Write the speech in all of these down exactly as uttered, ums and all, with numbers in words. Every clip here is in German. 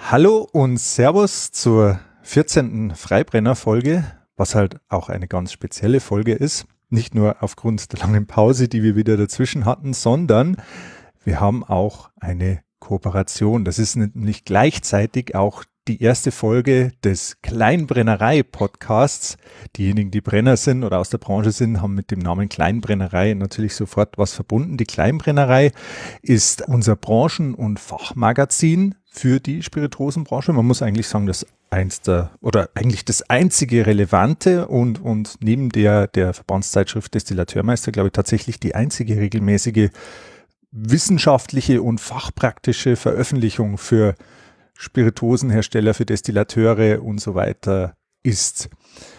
Hallo und Servus zur vierzehnten Freibrenner-Folge, was halt auch eine ganz spezielle Folge ist. Nicht nur aufgrund der langen Pause, die wir wieder dazwischen hatten, sondern wir haben auch eine Kooperation. Das ist nämlich gleichzeitig auch die erste Folge des Kleinbrennerei-Podcasts. Diejenigen, die Brenner sind oder aus der Branche sind, haben mit dem Namen Kleinbrennerei natürlich sofort was verbunden. Die Kleinbrennerei ist unser Branchen- und Fachmagazin für die Spirituosenbranche. Man muss eigentlich sagen, das eins der, oder eigentlich das einzige relevante und, und neben der, der Verbandszeitschrift Destillateurmeister, glaube ich, tatsächlich die einzige regelmäßige wissenschaftliche und fachpraktische Veröffentlichung für Spirituosenhersteller, für Destillateure und so weiter ist.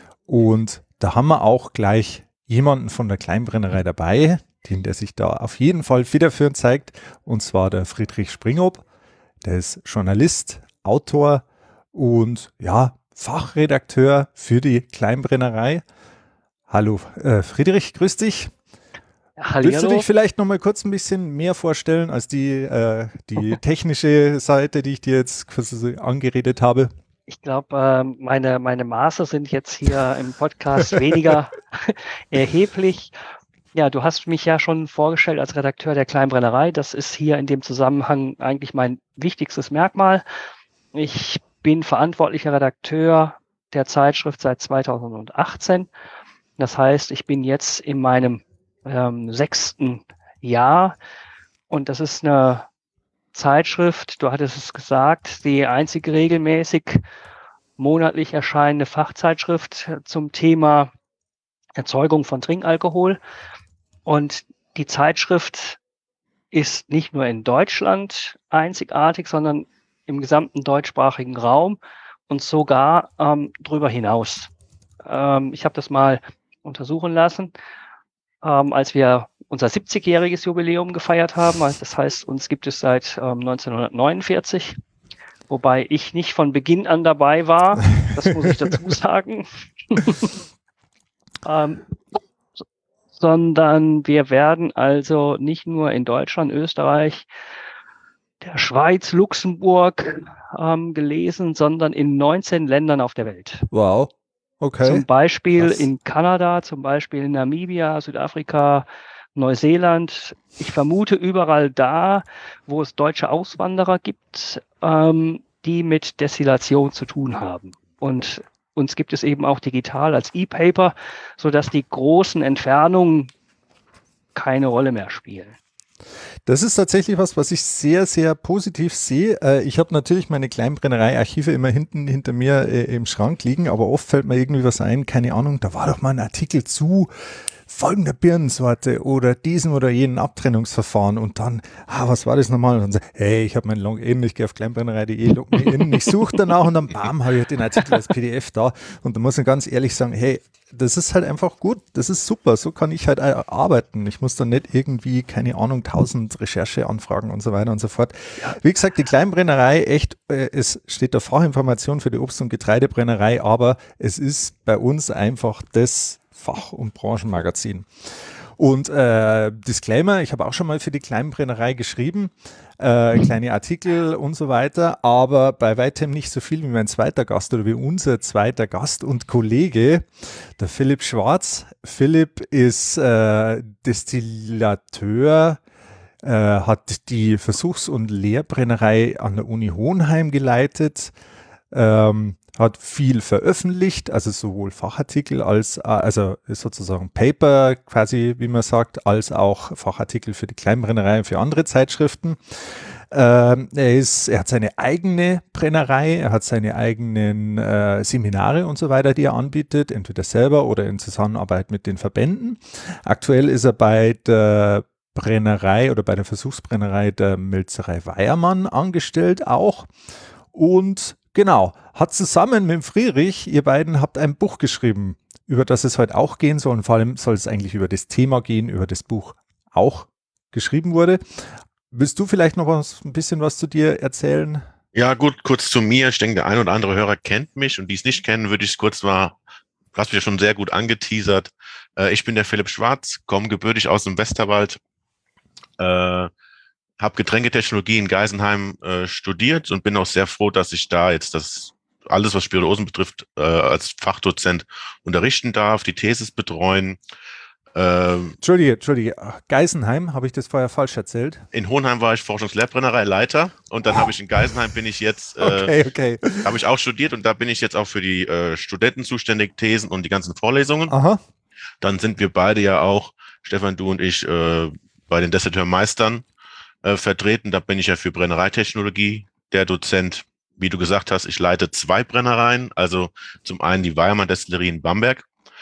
Und da haben wir auch gleich jemanden von der Kleinbrennerei dabei, den der sich da auf jeden Fall federführend zeigt, und zwar der Friedrich Springop. Der ist Journalist, Autor und ja, Fachredakteur für die Kleinbrennerei. Hallo äh, Friedrich, grüß dich. Hallihallo. Willst du dich vielleicht noch mal kurz ein bisschen mehr vorstellen als die, äh, die technische Seite, die ich dir jetzt quasi angeredet habe? Ich glaube, äh, meine, meine Maße sind jetzt hier im Podcast weniger erheblich. Ja, du hast mich ja schon vorgestellt als Redakteur der Kleinbrennerei. Das ist hier in dem Zusammenhang eigentlich mein wichtigstes Merkmal. Ich bin verantwortlicher Redakteur der Zeitschrift seit zweitausendachtzehn. Das heißt, ich bin jetzt in meinem ähm, sechsten Jahr und das ist eine Zeitschrift, du hattest es gesagt, die einzige regelmäßig monatlich erscheinende Fachzeitschrift zum Thema Erzeugung von Trinkalkohol. Und die Zeitschrift ist nicht nur in Deutschland einzigartig, sondern im gesamten deutschsprachigen Raum und sogar ähm, darüber hinaus. Ähm, ich habe das mal untersuchen lassen, ähm, als wir unser siebzigjähriges Jubiläum gefeiert haben. Das heißt, uns gibt es seit ähm, neunzehnhundertneunundvierzig, wobei ich nicht von Beginn an dabei war. Das muss ich dazu sagen. ähm, so, sondern wir werden also nicht nur in Deutschland, Österreich, der Schweiz, Luxemburg ähm, gelesen, sondern in neunzehn Ländern auf der Welt. Wow, okay. Zum Beispiel Krass. in Kanada, zum Beispiel in Namibia, Südafrika, Neuseeland. Ich vermute überall da, wo es deutsche Auswanderer gibt, ähm, die mit Destillation zu tun haben. Und uns gibt es eben auch digital als E-Paper, sodass die großen Entfernungen keine Rolle mehr spielen. Das ist tatsächlich was, was ich sehr, sehr positiv sehe. Äh, ich habe natürlich meine Kleinbrennerei-Archive immer hinten hinter mir äh, im Schrank liegen, aber oft fällt mir irgendwie was ein, keine Ahnung, da war doch mal ein Artikel zu folgender Birnensorte oder diesem oder jenen Abtrennungsverfahren und dann, ah, was war das nochmal? Und dann so, hey, ich habe mein Login, ich gehe auf kleinbrennerei punkt de, log mich in, ich suche danach und dann bam, habe ich den Artikel als P D F da und da muss ich ganz ehrlich sagen, hey, das ist halt einfach gut, das ist super, so kann ich halt arbeiten. Ich muss dann nicht irgendwie, keine Ahnung, tausend Rechercheanfragen und so weiter und so fort. Ja. Wie gesagt, die Kleinbrennerei, echt, äh, es steht da Fachinformation für die Obst- und Getreidebrennerei, aber es ist bei uns einfach das Fach- und Branchenmagazin. Und äh, Disclaimer, ich habe auch schon mal für die Kleinbrennerei geschrieben, äh, kleine Artikel und so weiter, aber bei weitem nicht so viel wie mein zweiter Gast oder wie unser zweiter Gast und Kollege, der Philipp Schwarz. Philipp ist äh, Destillateur, äh, hat die Versuchs- und Lehrbrennerei an der Uni Hohenheim geleitet, ähm, hat viel veröffentlicht, also sowohl Fachartikel als, also sozusagen Paper quasi, wie man sagt, als auch Fachartikel für die Kleinbrennerei und für andere Zeitschriften. Ähm, er, ist, er hat seine eigene Brennerei, er hat seine eigenen äh, Seminare und so weiter, die er anbietet, entweder selber oder in Zusammenarbeit mit den Verbänden. Aktuell ist er bei der Brennerei oder bei der Versuchsbrennerei der Mälzerei Weiermann angestellt auch. Und genau, hat zusammen mit dem Friedrich, ihr beiden habt ein Buch geschrieben, über das es heute auch gehen soll. Und vor allem soll es eigentlich über das Thema gehen, über das Buch auch geschrieben wurde. Willst du vielleicht noch was, ein bisschen was zu dir erzählen? Ja, gut, kurz zu mir. Ich denke, der ein oder andere Hörer kennt mich und die es nicht kennen, würde ich es kurz mal, du hast mich ja schon sehr gut angeteasert. Ich bin der Philipp Schwarz, komme gebürtig aus dem Westerwald, habe Getränketechnologie in Geisenheim äh, studiert und bin auch sehr froh, dass ich da jetzt das alles, was Spirituosen betrifft, äh, als Fachdozent unterrichten darf, die Thesis betreuen. Ähm, Entschuldige, Entschuldige, Geisenheim, habe ich das vorher falsch erzählt? In Hohenheim war ich Forschungslehrbrennerei-Leiter und dann oh. habe ich in Geisenheim bin ich jetzt, äh, okay, okay. habe ich auch studiert und da bin ich jetzt auch für die äh, Studenten zuständig, Thesen und die ganzen Vorlesungen. Aha. Dann sind wir beide ja auch, Stefan, du und ich, äh, bei den Destillateurmeistern äh, vertreten. Da bin ich ja für Brennereitechnologie der Dozent. Wie du gesagt hast, ich leite zwei Brennereien, also zum einen die Weyermann Destillerie in Bamberg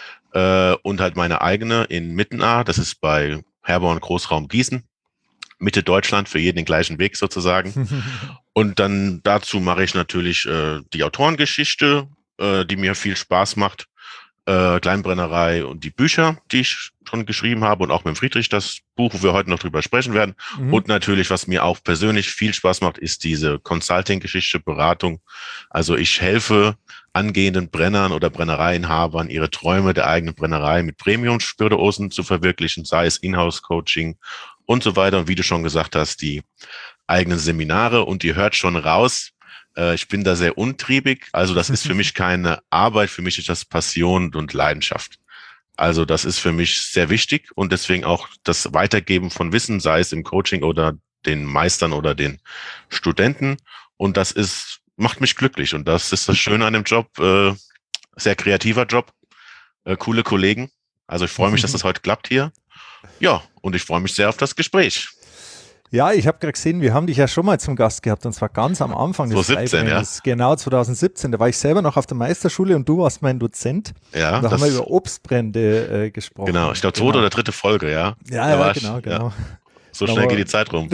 äh, und halt meine eigene in Mittenaar, das ist bei Herborn Großraum Gießen, Mitte Deutschland, für jeden den gleichen Weg sozusagen. Und dann dazu mache ich natürlich äh, die Autorengeschichte, äh, die mir viel Spaß macht, äh, Kleinbrennerei und die Bücher, die ich schon geschrieben habe und auch mit Friedrich das Buch, wo wir heute noch drüber sprechen werden. Mhm. Und natürlich, was mir auch persönlich viel Spaß macht, ist diese Consulting-Geschichte, Beratung. Also ich helfe angehenden Brennern oder Brennereiinhabern, ihre Träume der eigenen Brennerei mit Premium-Spirituosen zu verwirklichen, sei es Inhouse-Coaching und so weiter. Und wie du schon gesagt hast, die eigenen Seminare. Und ihr hört schon raus, ich bin da sehr untriebig, also das ist für mich keine Arbeit, für mich ist das Passion und Leidenschaft. Also das ist für mich sehr wichtig und deswegen auch das Weitergeben von Wissen, sei es im Coaching oder den Meistern oder den Studenten. Und das ist, macht mich glücklich und das ist das Schöne an dem Job, äh, sehr kreativer Job, äh, coole Kollegen. Also ich freue mich, dass das heute klappt hier. Ja, und ich freue mich sehr auf das Gespräch. Ja, ich habe gerade gesehen, wir haben dich ja schon mal zum Gast gehabt und zwar ganz am Anfang des zweitausendsiebzehn, ja. Genau, zwanzig siebzehn. Da war ich selber noch auf der Meisterschule und du warst mein Dozent. Ja. Und da haben wir über Obstbrände äh, gesprochen. Genau, ich glaube zweite genau. oder dritte Folge, ja. Ja, ja, genau, ich, genau. Ja. So schnell geht die Zeit rum.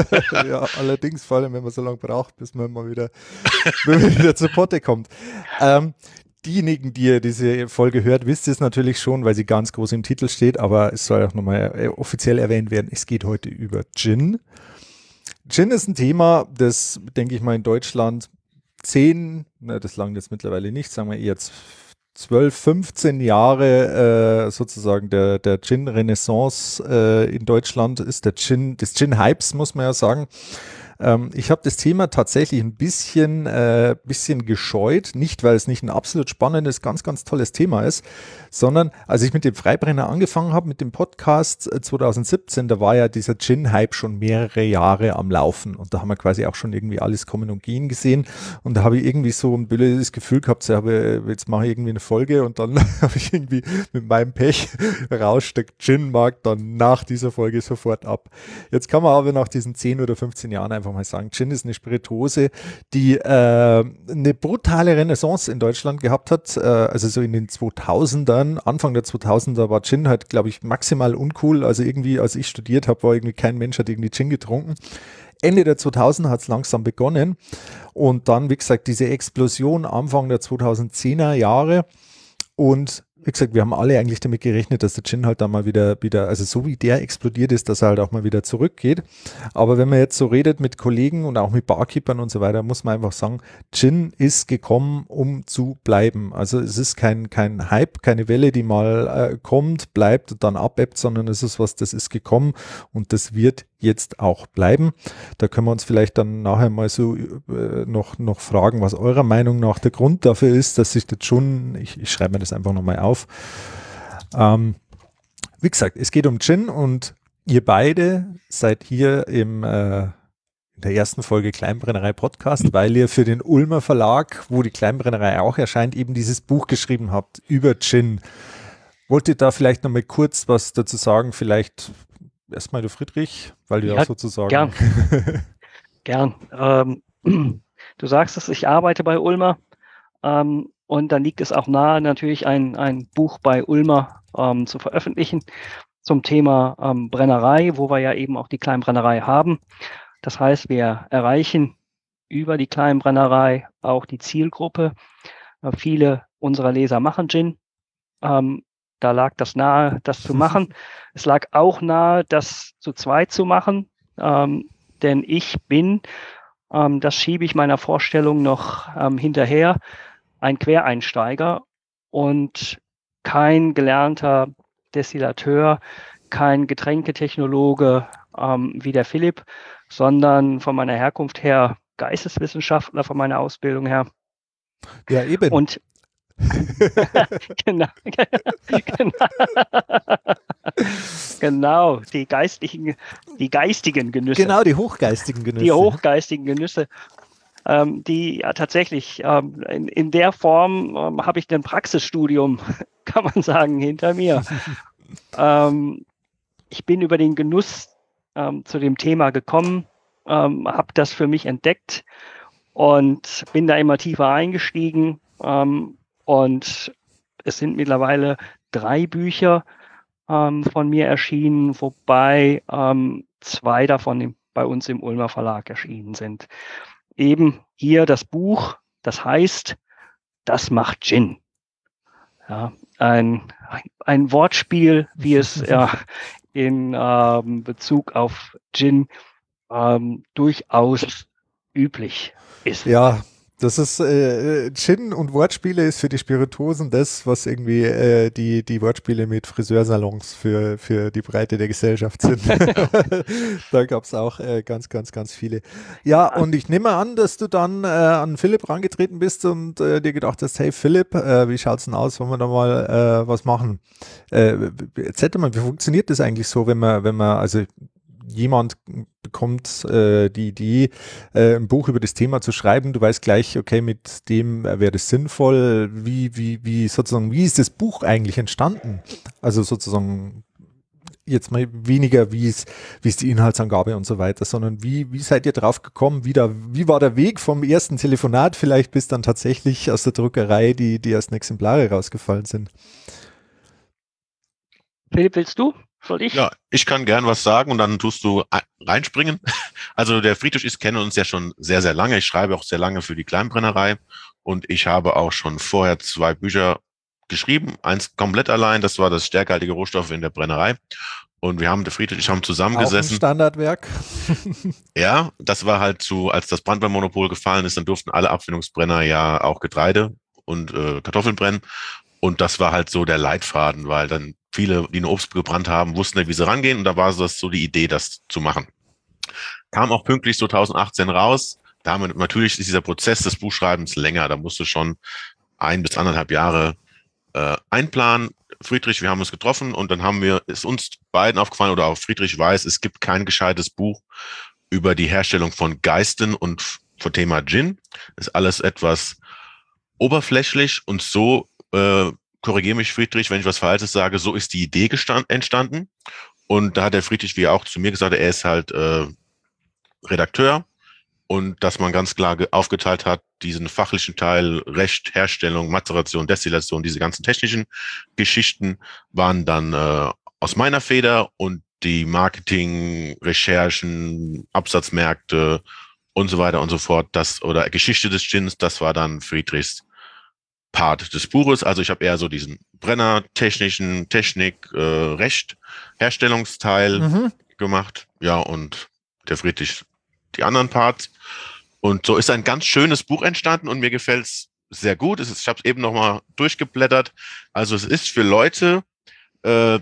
Ja, allerdings, vor allem, wenn man so lange braucht, bis man mal wieder, wieder zur Potte kommt. Ähm, Diejenigen, die ihr diese Folge hört, wisst es natürlich schon, weil sie ganz groß im Titel steht, aber es soll auch nochmal offiziell erwähnt werden, es geht heute über Gin. Gin ist ein Thema, das, denke ich mal, in Deutschland zehn, na, das langt jetzt mittlerweile nicht, sagen wir eher zwölf, fünfzehn Jahre äh, sozusagen der, der Gin-Renaissance äh, in Deutschland ist, der Gin, des Gin-Hypes, muss man ja sagen. Ähm, ich habe das Thema tatsächlich ein bisschen, äh, bisschen gescheut, nicht weil es nicht ein absolut spannendes, ganz, ganz tolles Thema ist, sondern als ich mit dem Freibrenner angefangen habe, mit dem Podcast äh, zwanzig siebzehn, da war ja dieser Gin-Hype schon mehrere Jahre am Laufen und da haben wir quasi auch schon irgendwie alles kommen und gehen gesehen und da habe ich irgendwie so ein blödes Gefühl gehabt, so, habe, jetzt mache ich irgendwie eine Folge und dann habe ich irgendwie mit meinem Pech raussteckt Gin-Markt dann nach dieser Folge sofort ab. Jetzt kann man aber nach diesen zehn oder fünfzehn Jahren einfach mal sagen, Gin ist eine Spirituose, die äh, eine brutale Renaissance in Deutschland gehabt hat, äh, also so in den zweitausendern, Anfang der zweitausender war Gin halt, glaube ich, maximal uncool, also irgendwie, als ich studiert habe, war irgendwie kein Mensch hat irgendwie Gin getrunken. Ende der zweitausender hat es langsam begonnen und dann, wie gesagt, diese Explosion Anfang der zweitausendzehner Jahre und wie gesagt, wir haben alle eigentlich damit gerechnet, dass der Gin halt dann mal wieder, wieder, also so wie der explodiert ist, dass er halt auch mal wieder zurückgeht. Aber wenn man jetzt so redet mit Kollegen und auch mit Barkeepern und so weiter, muss man einfach sagen, Gin ist gekommen, um zu bleiben. Also es ist kein, kein Hype, keine Welle, die mal äh, kommt, bleibt und dann abebbt, sondern es ist was, das ist gekommen und das wird jetzt auch bleiben. Da können wir uns vielleicht dann nachher mal so äh, noch, noch fragen, was eurer Meinung nach der Grund dafür ist, dass sich das schon, ich, ich schreibe mir das einfach nochmal auf. Ähm, wie gesagt, es geht um Gin und ihr beide seid hier im, äh, in der ersten Folge Kleinbrennerei Podcast, weil ihr für den Ulmer Verlag, wo die Kleinbrennerei auch erscheint, eben dieses Buch geschrieben habt über Gin. Wollt ihr da vielleicht nochmal kurz was dazu sagen, vielleicht erstmal du Friedrich, weil du ja, auch sozusagen... Gern, gern. Ähm, du sagst es, ich arbeite bei Ulmer ähm, und dann liegt es auch nahe, natürlich ein, ein Buch bei Ulmer ähm, zu veröffentlichen zum Thema ähm, Brennerei, wo wir ja eben auch die Kleinbrennerei haben. Das heißt, wir erreichen über die Kleinbrennerei auch die Zielgruppe. Äh, viele unserer Leser machen Gin. Ähm, Da lag das nahe, das zu machen. Es lag auch nahe, das zu zweit zu machen, ähm, denn ich bin, ähm, das schiebe ich meiner Vorstellung noch ähm, hinterher, ein Quereinsteiger und kein gelernter Destillateur, kein Getränketechnologe ähm, wie der Philipp, sondern von meiner Herkunft her Geisteswissenschaftler, von meiner Ausbildung her. Ja, eben. Und genau, genau, genau, die geistlichen, die geistigen Genüsse. Genau, die hochgeistigen Genüsse. Die hochgeistigen Genüsse, ähm, die ja tatsächlich ähm, in, in der Form ähm, habe ich ein Praxisstudium, kann man sagen, hinter mir. ähm, ich bin über den Genuss ähm, zu dem Thema gekommen, ähm, habe das für mich entdeckt und bin da immer tiefer eingestiegen. Ähm, und es sind mittlerweile drei Bücher ähm, von mir erschienen, wobei ähm, zwei davon im, bei uns im Ulmer Verlag erschienen sind. Eben hier das Buch, das heißt, das macht Gin. Ja, ein, ein Wortspiel, wie es ja, in ähm, Bezug auf Gin ähm, durchaus üblich ist. Ja, das ist äh, Gin und Wortspiele ist für die Spirituosen das, was irgendwie äh, die, die Wortspiele mit Friseursalons für, für die Breite der Gesellschaft sind. Da gab es auch äh, ganz, ganz, ganz viele. Ja, und ich nehme an, dass du dann äh, an Philipp rangetreten bist und äh, dir gedacht hast, hey Philipp, äh, wie schaut's denn aus, wollen wir da mal äh, was machen? Äh, erzähl doch mal, wie funktioniert das eigentlich so, wenn man, wenn man, also jemand bekommt äh, die Idee, äh, ein Buch über das Thema zu schreiben. Du weißt gleich, okay, mit dem äh, wäre das sinnvoll. Wie, wie, wie sozusagen, wie ist das Buch eigentlich entstanden? Also sozusagen jetzt mal weniger, wie ist, wie ist die Inhaltsangabe und so weiter, sondern wie, wie seid ihr drauf gekommen? Wie, da, wie war der Weg vom ersten Telefonat vielleicht bis dann tatsächlich aus der Druckerei die, die ersten Exemplare rausgefallen sind? Philipp, willst du? Soll ich? Ja, ich kann gern was sagen und dann tust du reinspringen. Also der Friedrich, ich kenne uns ja schon sehr, sehr lange. Ich schreibe auch sehr lange für die Kleinbrennerei und ich habe auch schon vorher zwei Bücher geschrieben. Eins komplett allein, das war das stärkehaltige Rohstoffe in der Brennerei. Und wir haben, der Friedrich, ich haben zusammengesessen. Auch ein Standardwerk. Ja, das war halt so, als das Brandweinmonopol gefallen ist, dann durften alle Abfüllungsbrenner ja auch Getreide und äh, Kartoffeln brennen. Und das war halt so der Leitfaden, weil dann viele, die ein Obst gebrannt haben, wussten nicht, wie sie rangehen. Und da war das so die Idee, das zu machen. Kam auch pünktlich so zweitausendachtzehn raus. Da haben wir, natürlich ist dieser Prozess des Buchschreibens länger. Da musst du schon ein bis anderthalb Jahre äh, einplanen. Friedrich, wir haben uns getroffen und dann haben wir, ist uns beiden aufgefallen oder auch Friedrich weiß, es gibt kein gescheites Buch über die Herstellung von Geisten und vom Thema Gin. Ist alles etwas oberflächlich und so äh, korrigiere mich, Friedrich, wenn ich was Falsches sage, so ist die Idee gestand, entstanden. Und da hat der Friedrich, wie auch zu mir gesagt, er ist halt äh, Redakteur und dass man ganz klar aufgeteilt hat, diesen fachlichen Teil, Recht, Herstellung, Mazeration, Destillation, diese ganzen technischen Geschichten waren dann äh, aus meiner Feder und die Marketing, Recherchen, Absatzmärkte und so weiter und so fort, das oder Geschichte des Gins, das war dann Friedrichs Part des Buches. Also ich habe eher so diesen Brenner-technischen, Technik, äh, Recht, Herstellungsteil mhm. gemacht. Ja, und der Friedrich die anderen Parts. Und so ist ein ganz schönes Buch entstanden und mir gefällt es sehr gut. Es ist, ich habe es eben nochmal durchgeblättert. Also es ist für Leute, äh,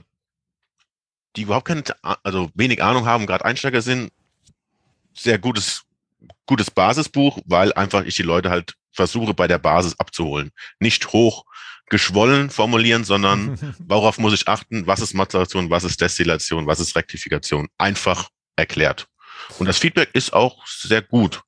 die überhaupt keine, also wenig Ahnung haben, gerade Einsteiger sind, sehr gutes, gutes Basisbuch, weil einfach ich die Leute halt versuche bei der Basis abzuholen. Nicht hoch geschwollen formulieren, sondern worauf muss ich achten, was ist Mazeration, was ist Destillation, was ist Rektifikation. Einfach erklärt. Und das Feedback ist auch sehr gut.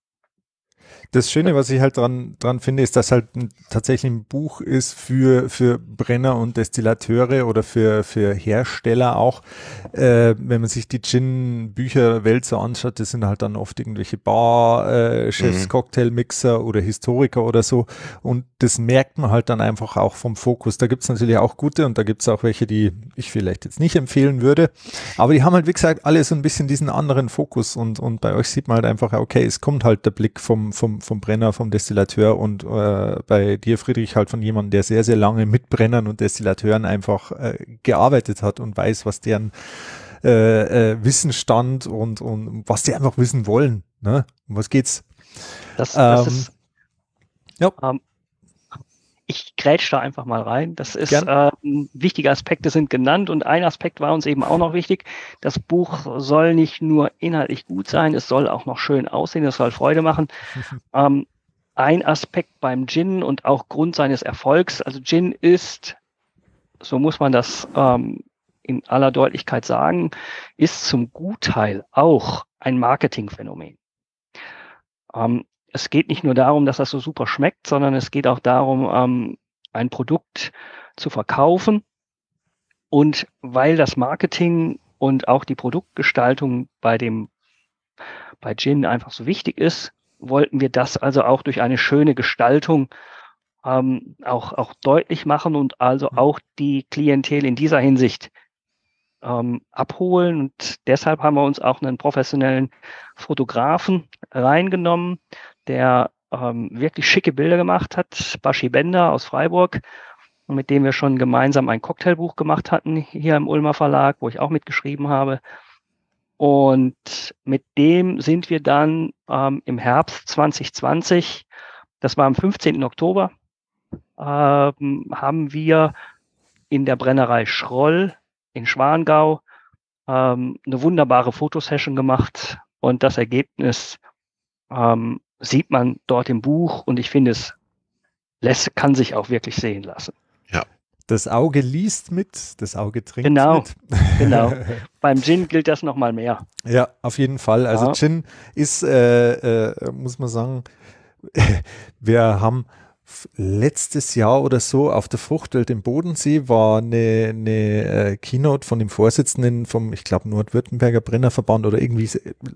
Das Schöne, was ich halt dran, dran finde, ist, dass halt ein, tatsächlich ein Buch ist für, für Brenner und Destillateure oder für, für Hersteller auch. Äh, wenn man sich die Gin-Bücherwelt so anschaut, das sind halt dann oft irgendwelche Bar-Chefs, mhm. Cocktailmixer oder Historiker oder so. Und das merkt man halt dann einfach auch vom Fokus. Da gibt es natürlich auch gute und da gibt es auch welche, die ich vielleicht jetzt nicht empfehlen würde. Aber die haben halt, wie gesagt, alle so ein bisschen diesen anderen Fokus und, und bei euch sieht man halt einfach, okay, es kommt halt der Blick vom, vom vom Brenner, vom Destillateur und äh, bei dir, Friedrich, halt von jemandem, der sehr, sehr lange mit Brennern und Destillateuren einfach äh, gearbeitet hat und weiß, was deren äh, äh, Wissensstand und, und was die einfach wissen wollen. Ne? Um was geht's? Das, das ähm, ist, ja. ähm, ich grätsch da einfach mal rein. Das ist, äh, wichtige Aspekte sind genannt und ein Aspekt war uns eben auch noch wichtig. Das Buch soll nicht nur inhaltlich gut sein, es soll auch noch schön aussehen, es soll Freude machen. ähm, ein Aspekt beim Gin und auch Grund seines Erfolgs, also Gin ist, so muss man das ähm, in aller Deutlichkeit sagen, ist zum Gutteil auch ein Marketingphänomen. Ähm, Es geht nicht nur darum, dass das so super schmeckt, sondern es geht auch darum, ähm, ein Produkt zu verkaufen. Und weil das Marketing und auch die Produktgestaltung bei dem, bei Gin einfach so wichtig ist, wollten wir das also auch durch eine schöne Gestaltung ähm, auch, auch deutlich machen und also auch die Klientel in dieser Hinsicht ähm, abholen. Und deshalb haben wir uns auch einen professionellen Fotografen reingenommen, der ähm, wirklich schicke Bilder gemacht hat, Baschi Bender aus Freiburg, mit dem wir schon gemeinsam ein Cocktailbuch gemacht hatten hier im Ulmer Verlag, wo ich auch mitgeschrieben habe. Und mit dem sind wir dann ähm, im Herbst zwanzig zwanzig, das war am fünfzehnten Oktober, ähm, haben wir in der Brennerei Schroll in Schwangau ähm, eine wunderbare Fotosession gemacht und das Ergebnis ähm, sieht man dort im Buch und ich finde, es lässt, kann sich auch wirklich sehen lassen. Ja. Das Auge liest mit, das Auge trinkt genau, mit. Genau, beim Gin gilt das nochmal mehr. Ja, auf jeden Fall. Also ja. Gin ist, äh, äh, muss man sagen, wir haben letztes Jahr oder so auf der Fruchtwelt im Bodensee war eine, eine äh, Keynote von dem Vorsitzenden vom, ich glaube, Nordwürttemberger Brennerverband oder irgendwie,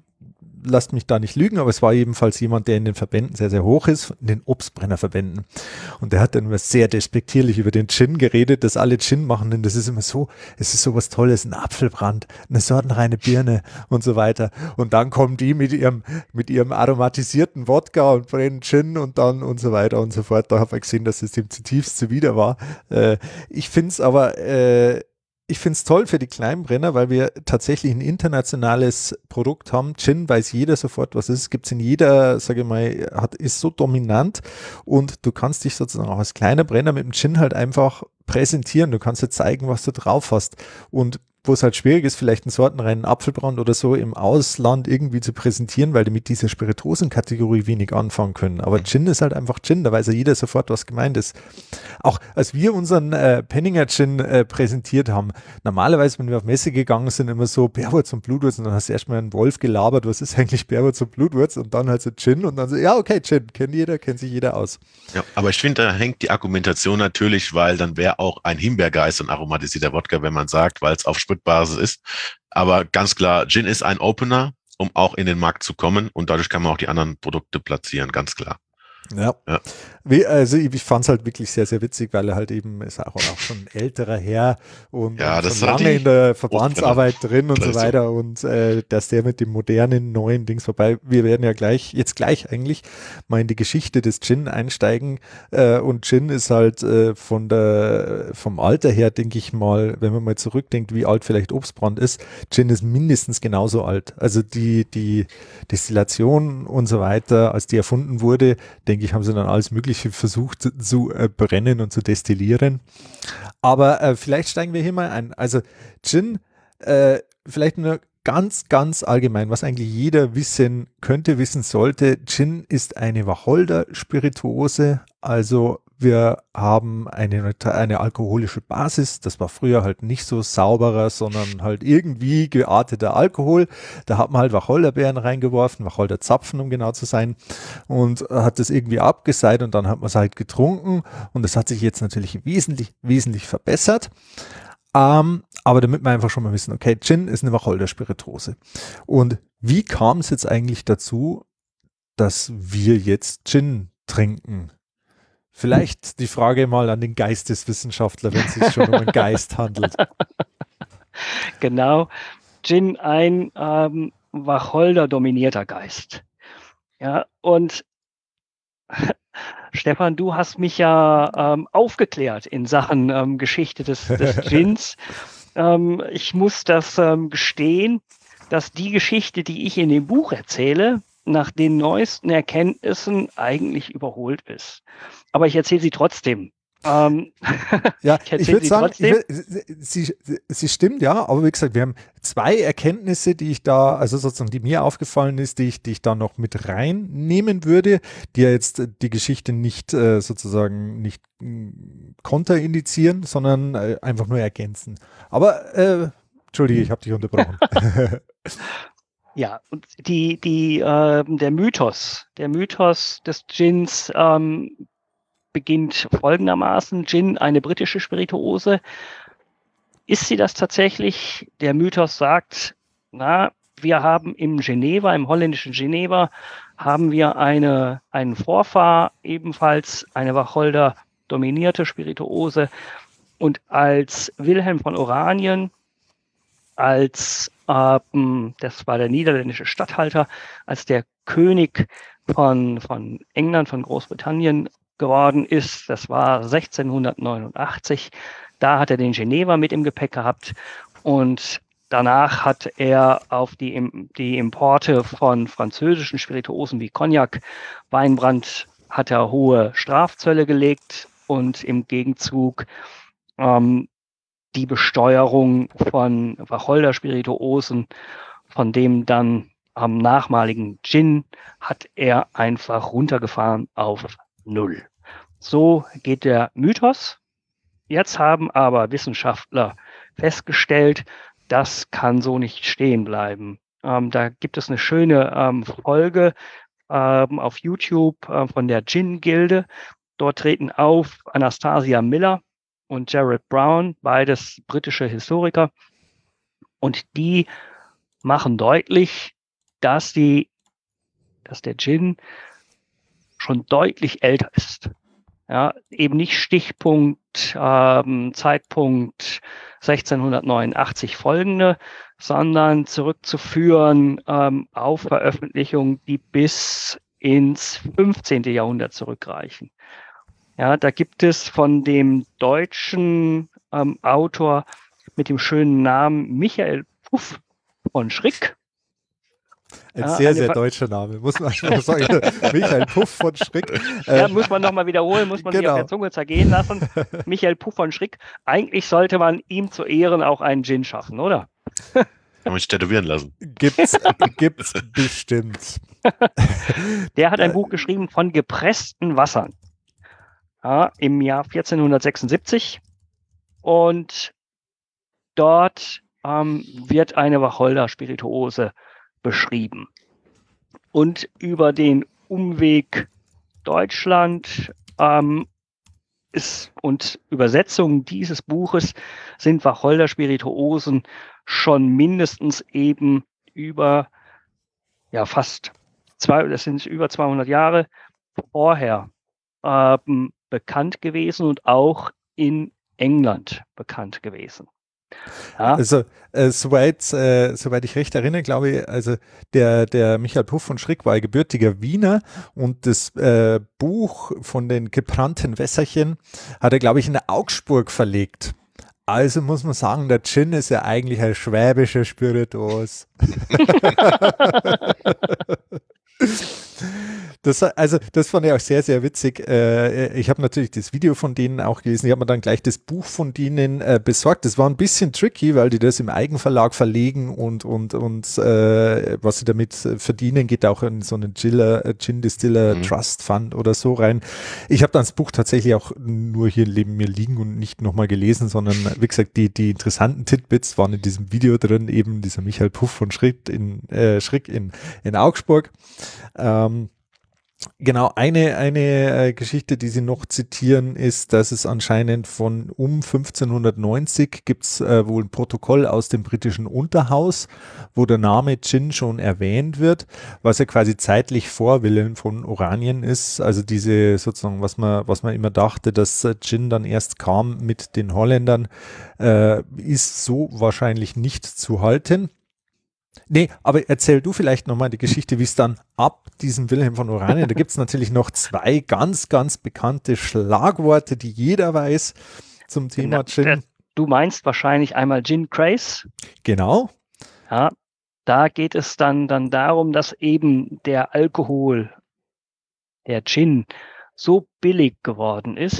lasst mich da nicht lügen, aber es war jedenfalls jemand, der in den Verbänden sehr, sehr hoch ist, in den Obstbrennerverbänden. Und der hat dann immer sehr despektierlich über den Gin geredet, dass alle Gin machen, denn das ist immer so, es ist sowas Tolles, ein Apfelbrand, eine sortenreine Birne und so weiter. Und dann kommen die mit ihrem, mit ihrem aromatisierten Wodka und brennen Gin und dann und so weiter und so fort. Da habe ich gesehen, dass es dem zutiefst zuwider war. Äh, ich finde es aber, äh, Ich finde es toll für die Kleinbrenner, weil wir tatsächlich ein internationales Produkt haben. Gin weiß jeder sofort, was es ist. Gibt es in jeder, sage ich mal, hat, ist so dominant und du kannst dich sozusagen auch als kleiner Brenner mit dem Gin halt einfach präsentieren. Du kannst dir zeigen, was du drauf hast. Und wo es halt schwierig ist, vielleicht einen sortenreinen Apfelbrand oder so im Ausland irgendwie zu präsentieren, weil die mit dieser Spirituosenkategorie wenig anfangen können. Aber Gin ist halt einfach Gin, da weiß ja jeder sofort, was gemeint ist. Auch als wir unseren äh, Penninger Gin äh, präsentiert haben, normalerweise, wenn wir auf Messe gegangen sind, immer so Bärwurz und Blutwurz und dann hast du erstmal einen Wolf gelabert, was ist eigentlich Bärwurz und Blutwurz und dann halt so Gin und dann so, ja okay, Gin, kennt jeder, kennt sich jeder aus. Ja, aber ich finde, da hängt die Argumentation natürlich, weil dann wäre auch ein Himbeergeist ein aromatisierter Wodka, wenn man sagt, weil es auf Spritbasis ist. Aber ganz klar, Gin ist ein Opener, um auch in den Markt zu kommen und dadurch kann man auch die anderen Produkte platzieren, ganz klar. Ja, ja. Wie, also ich, ich fand es halt wirklich sehr, sehr witzig, weil er halt eben ist auch, auch schon ein älterer Herr und, ja, und das schon lange in der Verbandsarbeit drin und Tradition. so weiter und äh, dass der mit dem modernen, neuen Dings vorbei, wir werden ja gleich, jetzt gleich eigentlich mal in die Geschichte des Gin einsteigen äh, und Gin ist halt äh, von der, vom Alter her, denke ich mal, wenn man mal zurückdenkt, wie alt vielleicht Obstbrand ist, Gin ist mindestens genauso alt. Also die, die Destillation und so weiter, als die erfunden wurde, denke ich, haben sie dann alles Mögliche versucht zu, zu äh, brennen und zu destillieren. Aber äh, vielleicht steigen wir hier mal ein. Also Gin, äh, vielleicht nur ganz, ganz allgemein, was eigentlich jeder wissen könnte, wissen sollte. Gin ist eine Wacholder-Spirituose, also wir haben eine, eine alkoholische Basis. Das war früher halt nicht so sauberer, sondern halt irgendwie gearteter Alkohol. Da hat man halt Wacholderbeeren reingeworfen, Wacholderzapfen, um genau zu sein, und hat das irgendwie abgeseit und dann hat man es halt getrunken. Und das hat sich jetzt natürlich wesentlich, wesentlich verbessert. Ähm, aber damit wir einfach schon mal wissen, okay, Gin ist eine Wacholder-Spirituose. Und wie kam es jetzt eigentlich dazu, dass wir jetzt Gin trinken? Vielleicht die Frage mal an den Geisteswissenschaftler, wenn es sich schon um einen Geist handelt. Genau, Gin ein ähm, Wacholder-dominierter Geist. Ja, und Stefan, du hast mich ja ähm, aufgeklärt in Sachen ähm, Geschichte des, des Gins. ähm, ich muss das ähm, gestehen, dass die Geschichte, die ich in dem Buch erzähle, nach den neuesten Erkenntnissen eigentlich überholt ist. Aber ich erzähle sie trotzdem. Ähm, Ja, ich ich erzähle würde sie sagen, ich trotzdem. würd, sie, sie stimmt, ja, aber wie gesagt, wir haben zwei Erkenntnisse, die ich da, also sozusagen, die mir aufgefallen ist, die ich, die ich da noch mit reinnehmen würde, die ja jetzt die Geschichte nicht äh, sozusagen nicht mh, kontraindizieren, sondern äh, einfach nur ergänzen. Aber, äh, Entschuldige, ich habe dich unterbrochen. Ja, und die, die, äh, der Mythos, der Mythos des Gins ähm, beginnt folgendermaßen. Gin, eine britische Spirituose. Ist sie das tatsächlich? Der Mythos sagt, na, wir haben im Geneva, im holländischen Geneva, haben wir eine, einen Vorfahr, ebenfalls eine Wacholder dominierte Spirituose. Und als Wilhelm von Oranien, als, ähm, das war der niederländische Statthalter, als der König von, von England, von Großbritannien geworden ist, das war sechzehnhundertneunundachtzig, da hat er den Geneva mit im Gepäck gehabt und danach hat er auf die, die Importe von französischen Spirituosen wie Cognac, Weinbrand, hat er hohe Strafzölle gelegt und im Gegenzug ähm, die Besteuerung von Wacholder-Spirituosen, von dem dann am nachmaligen Gin, hat er einfach runtergefahren auf null. So geht der Mythos. Jetzt haben aber Wissenschaftler festgestellt, das kann so nicht stehen bleiben. Ähm, da gibt es eine schöne ähm, Folge ähm, auf YouTube äh, von der Gin-Gilde. Dort treten auf Anastasia Miller und Jared Brown, beides britische Historiker. Und die machen deutlich, dass, die, dass der Gin schon deutlich älter ist. Ja, eben nicht Stichpunkt, ähm, Zeitpunkt sechzehnhundertneunundachtzig folgende, sondern zurückzuführen ähm, auf Veröffentlichungen, die bis ins fünfzehnten Jahrhundert zurückreichen. Ja, da gibt es von dem deutschen ähm, Autor mit dem schönen Namen Michael Puff von Schrick. Ein Ja, sehr, eine sehr Ver- deutscher Name, muss man schon sagen. Michael Puff von Schrick. Ja, Äh, muss man nochmal wiederholen, muss man sich auf genau. der Zunge zergehen lassen. Michael Puff von Schrick. Eigentlich sollte man ihm zu Ehren auch einen Gin schaffen, oder? Kann man sich tätowieren lassen. Gibt's, gibt's bestimmt. Der hat ein Buch geschrieben von gepressten Wassern. Ja, im Jahr vierzehnhundertsechsundsiebzig. Und dort ähm, wird eine Wacholder-Spirituose beschrieben. Und über den Umweg Deutschland ähm, ist, und Übersetzungen dieses Buches sind Wacholder-Spirituosen schon mindestens eben über, ja fast zwei, das sind über zweihundert Jahre vorher ähm, bekannt gewesen und auch in England bekannt gewesen. Ja, Also, äh, soweit, äh, soweit ich recht erinnere, glaube ich, also der, der Michael Puff von Schrick war ein gebürtiger Wiener und das äh, Buch von den gebrannten Wässerchen hat er, glaube ich, in Augsburg verlegt. Also muss man sagen, der Gin ist ja eigentlich ein schwäbischer Spiritus. Das, also, das fand ich auch sehr, sehr witzig. Äh, ich habe natürlich das Video von denen auch gelesen. Ich habe mir dann gleich das Buch von denen äh, besorgt. Das war ein bisschen tricky, weil die das im Eigenverlag verlegen und, und, und äh, was sie damit verdienen, geht auch in so einen Giller, äh, Gin Distiller Mhm. Trust Fund oder so rein. Ich habe dann das Buch tatsächlich auch nur hier neben mir liegen und nicht nochmal gelesen, sondern wie gesagt, die, die interessanten Titbits waren in diesem Video drin, eben dieser Michael Puff von Schrick in, äh, Schrick in, in Augsburg. Ähm, Genau, eine, eine äh, Geschichte, die sie noch zitieren, ist, dass es anscheinend von um fünfzehnhundertneunzig gibt es äh, wohl ein Protokoll aus dem britischen Unterhaus, wo der Name Gin schon erwähnt wird, was ja quasi zeitlich vor Wilhelm von Oranien ist. Also diese sozusagen, was man, was man immer dachte, dass äh, Gin dann erst kam mit den Holländern, äh, ist so wahrscheinlich nicht zu halten. Nee, aber erzähl du vielleicht nochmal die Geschichte, wie es dann ab diesem Wilhelm von Oranien, da gibt es natürlich noch zwei ganz, ganz bekannte Schlagworte, die jeder weiß zum Thema Genau. Gin. Du meinst wahrscheinlich einmal Gin Craze. Genau. Ja, da geht es dann, dann darum, dass eben der Alkohol, der Gin, so billig geworden ist,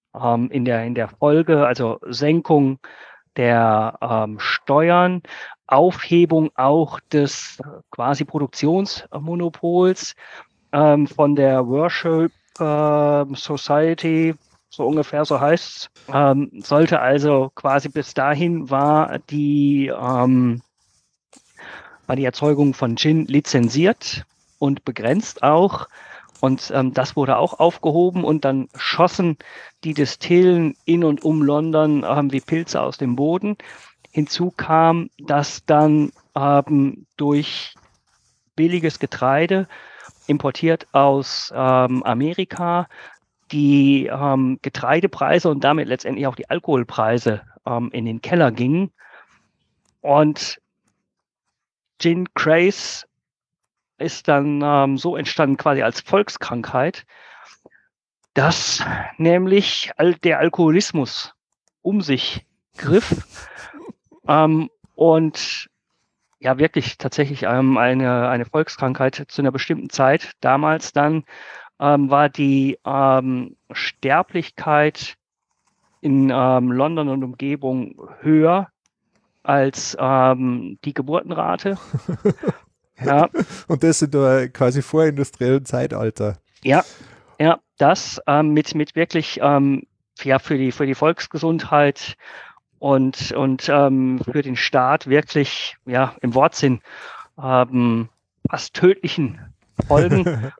ähm, in der, in der Folge, also Senkung der ähm, Steuern, Aufhebung auch des quasi Produktionsmonopols ähm, von der Worship äh, Society, so ungefähr so heißt's, ähm, sollte also quasi bis dahin war die, ähm, war die Erzeugung von Gin lizenziert und begrenzt auch. Und ähm, das wurde auch aufgehoben und dann schossen die Distillen in und um London ähm, wie Pilze aus dem Boden. Hinzu kam, dass dann ähm, durch billiges Getreide, importiert aus ähm, Amerika, die ähm, Getreidepreise und damit letztendlich auch die Alkoholpreise ähm, in den Keller gingen. Und Gin Craze ist dann ähm, so entstanden quasi als Volkskrankheit, dass nämlich all der Alkoholismus um sich griff ähm, und ja wirklich tatsächlich ähm, eine, eine Volkskrankheit zu einer bestimmten Zeit. Damals dann ähm, war die ähm, Sterblichkeit in ähm, London und Umgebung höher als ähm, die Geburtenrate. Ja. Und das in der quasi vorindustriellen Zeitalter. Ja, ja, das ähm, mit, mit wirklich ähm, ja, für die, für die Volksgesundheit und, und ähm, für den Staat wirklich ja, im Wortsinn ähm, fast tödlichen Folgen.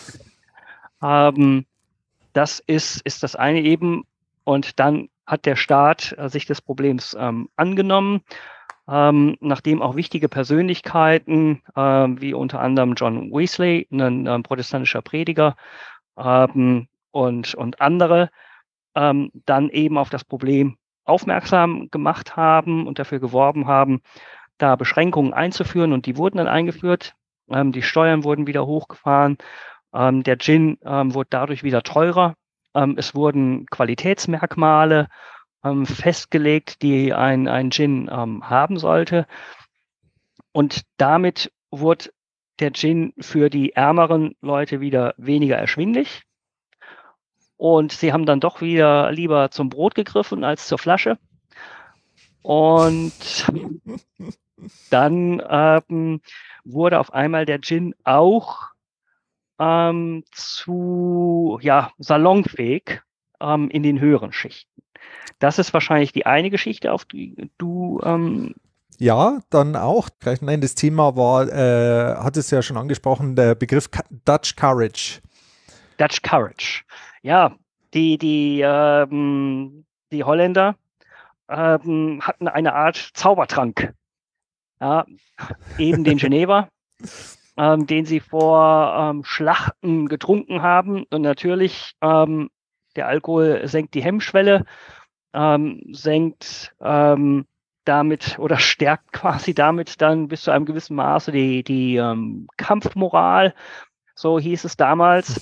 ähm, das ist, ist das eine eben. Und dann hat der Staat äh, sich des Problems ähm, angenommen, ähm, nachdem auch wichtige Persönlichkeiten, äh, wie unter anderem John Wesley, ein äh, protestantischer Prediger, ähm, und, und andere, ähm, dann eben auf das Problem aufmerksam gemacht haben und dafür geworben haben, da Beschränkungen einzuführen. Und die wurden dann eingeführt. Ähm, die Steuern wurden wieder hochgefahren. Ähm, der Gin ähm, wurde dadurch wieder teurer. Ähm, es wurden Qualitätsmerkmale ähm, festgelegt, die ein, ein Gin ähm, haben sollte. Und damit wurde der Gin für die ärmeren Leute wieder weniger erschwinglich. Und sie haben dann doch wieder lieber zum Brot gegriffen als zur Flasche. Und dann ähm, wurde auf einmal der Gin auch ähm, zu ja, salonfähig ähm, in den höheren Schichten. Das ist wahrscheinlich die eine Geschichte, auf die du ähm, Ja, dann auch. Nein, das Thema war, äh, hat es ja schon angesprochen, der Begriff Dutch Courage. Dutch Courage. Ja, die, die, ähm, die Holländer ähm, hatten eine Art Zaubertrank. Ja, eben den Geneva, ähm, den sie vor ähm, Schlachten getrunken haben. Und natürlich, ähm, der Alkohol senkt die Hemmschwelle, ähm, senkt ähm, damit oder stärkt quasi damit dann bis zu einem gewissen Maße die, die ähm, Kampfmoral. So hieß es damals.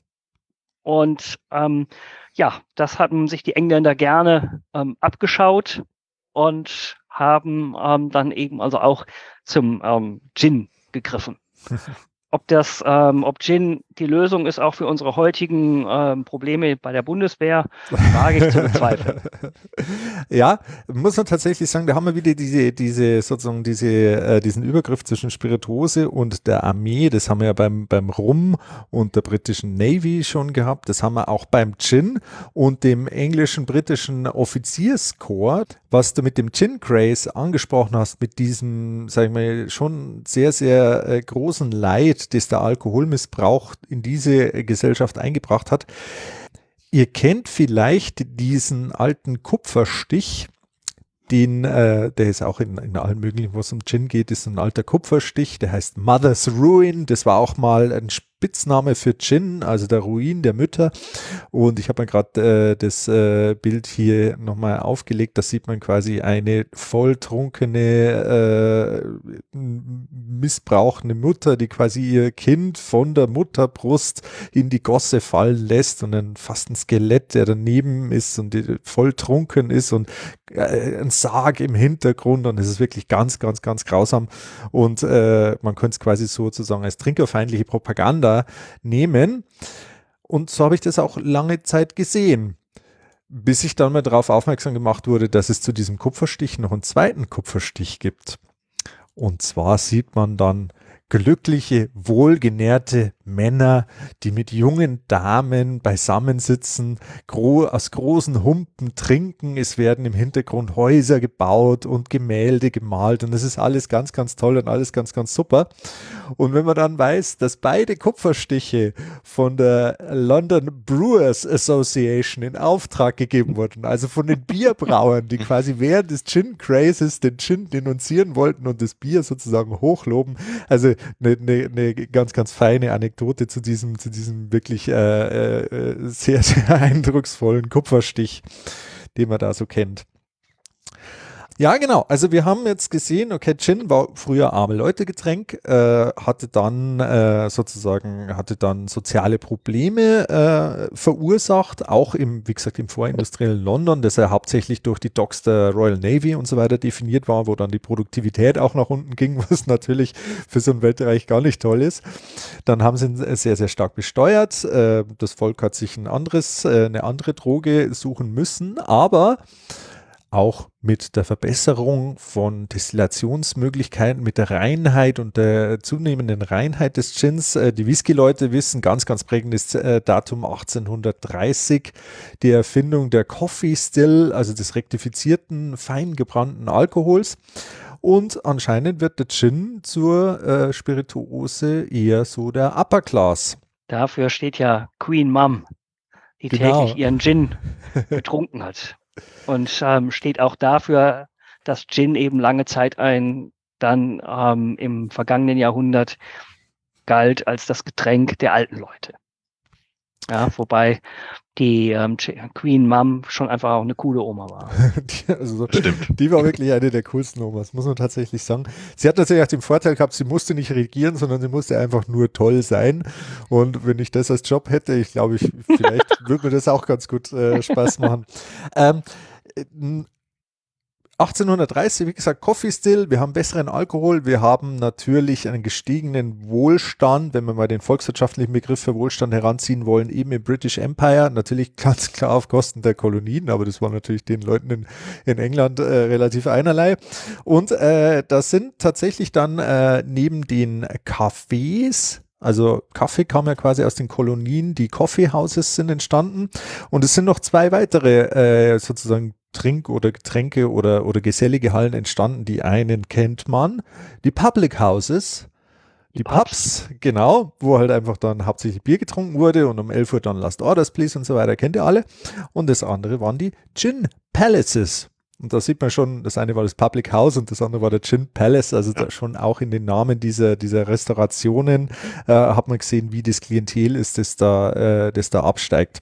Und ähm, ja, das hatten sich die Engländer gerne ähm, abgeschaut und haben ähm, dann eben also auch zum ähm, Gin gegriffen. Ob das, ähm, ob Gin die Lösung ist auch für unsere heutigen ähm, Probleme bei der Bundeswehr, wage ich zu bezweifeln. Ja, muss man tatsächlich sagen, da haben wir wieder diese, diese sozusagen diese, äh, diesen Übergriff zwischen Spirituose und der Armee. Das haben wir ja beim, beim Rum und der britischen Navy schon gehabt. Das haben wir auch beim Gin und dem englischen, britischen Offizierskorps. Was du mit dem Gin Craze angesprochen hast, mit diesem, sag ich mal, schon sehr, sehr äh, großen Leid, das der Alkoholmissbrauch in diese Gesellschaft eingebracht hat. Ihr kennt vielleicht diesen alten Kupferstich, den, äh, der ist auch in, in allen möglichen, wo es um Gin geht, ist ein alter Kupferstich, der heißt Mother's Ruin. Das war auch mal ein Spitzname für Gin, also der Ruin der Mütter. Und ich habe mir gerade äh, das äh, Bild hier nochmal aufgelegt. Da sieht man quasi eine volltrunkene, äh, missbrauchende Mutter, die quasi ihr Kind von der Mutterbrust in die Gosse fallen lässt und dann fast ein Skelett, der daneben ist und volltrunken ist und äh, ein Sarg im Hintergrund, und es ist wirklich ganz, ganz, ganz grausam. Und äh, man könnte es quasi sozusagen als trinkerfeindliche Propaganda nehmen. Und so habe ich das auch lange Zeit gesehen. bis ich dann mal darauf aufmerksam gemacht wurde, dass es zu diesem Kupferstich noch einen zweiten Kupferstich gibt. Und zwar sieht man dann glückliche, wohlgenährte Männer, die mit jungen Damen beisammensitzen, gro- aus großen Humpen trinken. Es werden im Hintergrund Häuser gebaut und Gemälde gemalt und das ist alles ganz, ganz toll und alles ganz, ganz super. Und wenn man dann weiß, dass beide Kupferstiche von der London Brewers Association in Auftrag gegeben wurden, also von den Bierbrauern, die quasi während des Gin-Crazes den Gin denunzieren wollten und das Bier sozusagen hochloben, also eine, eine, eine ganz, ganz feine Anekdote zu diesem, zu diesem wirklich äh, äh, sehr, sehr eindrucksvollen Kupferstich, den man da so kennt. Ja, genau. Also wir haben jetzt gesehen, okay, Gin war früher arme Leute-Getränk, äh, hatte dann äh, sozusagen, hatte dann soziale Probleme äh, verursacht, auch im, wie gesagt, im vorindustriellen London, das ja hauptsächlich durch die Docks der Royal Navy und so weiter definiert war, wo dann die Produktivität auch nach unten ging, was natürlich für so ein Weltreich gar nicht toll ist. Dann haben sie ihn sehr, sehr stark besteuert. Äh, das Volk hat sich ein anderes, äh, eine andere Droge suchen müssen, aber auch mit der Verbesserung von Destillationsmöglichkeiten, mit der Reinheit und der zunehmenden Reinheit des Gins. Äh, die Whisky-Leute wissen, ganz, ganz prägendes äh, Datum achtzehnhundertdreißig, die Erfindung der Coffee Still, also des rektifizierten, fein gebrannten Alkohols. Und anscheinend wird der Gin zur äh, Spirituose eher so der Upper Class. Dafür steht ja Queen Mum, die Genau. täglich ihren Gin getrunken hat. Und ähm, steht auch dafür, dass Gin eben lange Zeit ein dann ähm, im vergangenen Jahrhundert galt als das Getränk der alten Leute. Ja, wobei die ähm, Queen Mum schon einfach auch eine coole Oma war. die, also, die war wirklich eine der coolsten Omas, muss man tatsächlich sagen. Sie hat natürlich auch den Vorteil gehabt, sie musste nicht regieren, sondern sie musste einfach nur toll sein. Und wenn ich das als Job hätte, ich glaube, ich, vielleicht würde mir das auch ganz gut äh, Spaß machen. Ähm, achtzehnhundertdreißig, wie gesagt, Coffee Still, wir haben besseren Alkohol, wir haben natürlich einen gestiegenen Wohlstand, wenn wir mal den volkswirtschaftlichen Begriff für Wohlstand heranziehen wollen, eben im British Empire, natürlich ganz klar auf Kosten der Kolonien, aber das war natürlich den Leuten in, in England äh, relativ einerlei. Und äh, das sind tatsächlich dann äh, neben den Cafés, also Kaffee kam ja quasi aus den Kolonien, die Coffee Houses sind entstanden und es sind noch zwei weitere äh, sozusagen Trink- oder Getränke oder, oder gesellige Hallen entstanden. Die einen kennt man, die Public Houses, die, die Pubs, Pubs, genau, wo halt einfach dann hauptsächlich Bier getrunken wurde und um elf Uhr dann Last Orders Please und so weiter, kennt ihr alle. Und das andere waren die Gin Palaces. Und da sieht man schon, das eine war das Public House und das andere war der Gin Palace, also da schon auch in den Namen dieser, dieser Restaurationen äh, hat man gesehen, wie das Klientel ist, das da, äh, das da absteigt.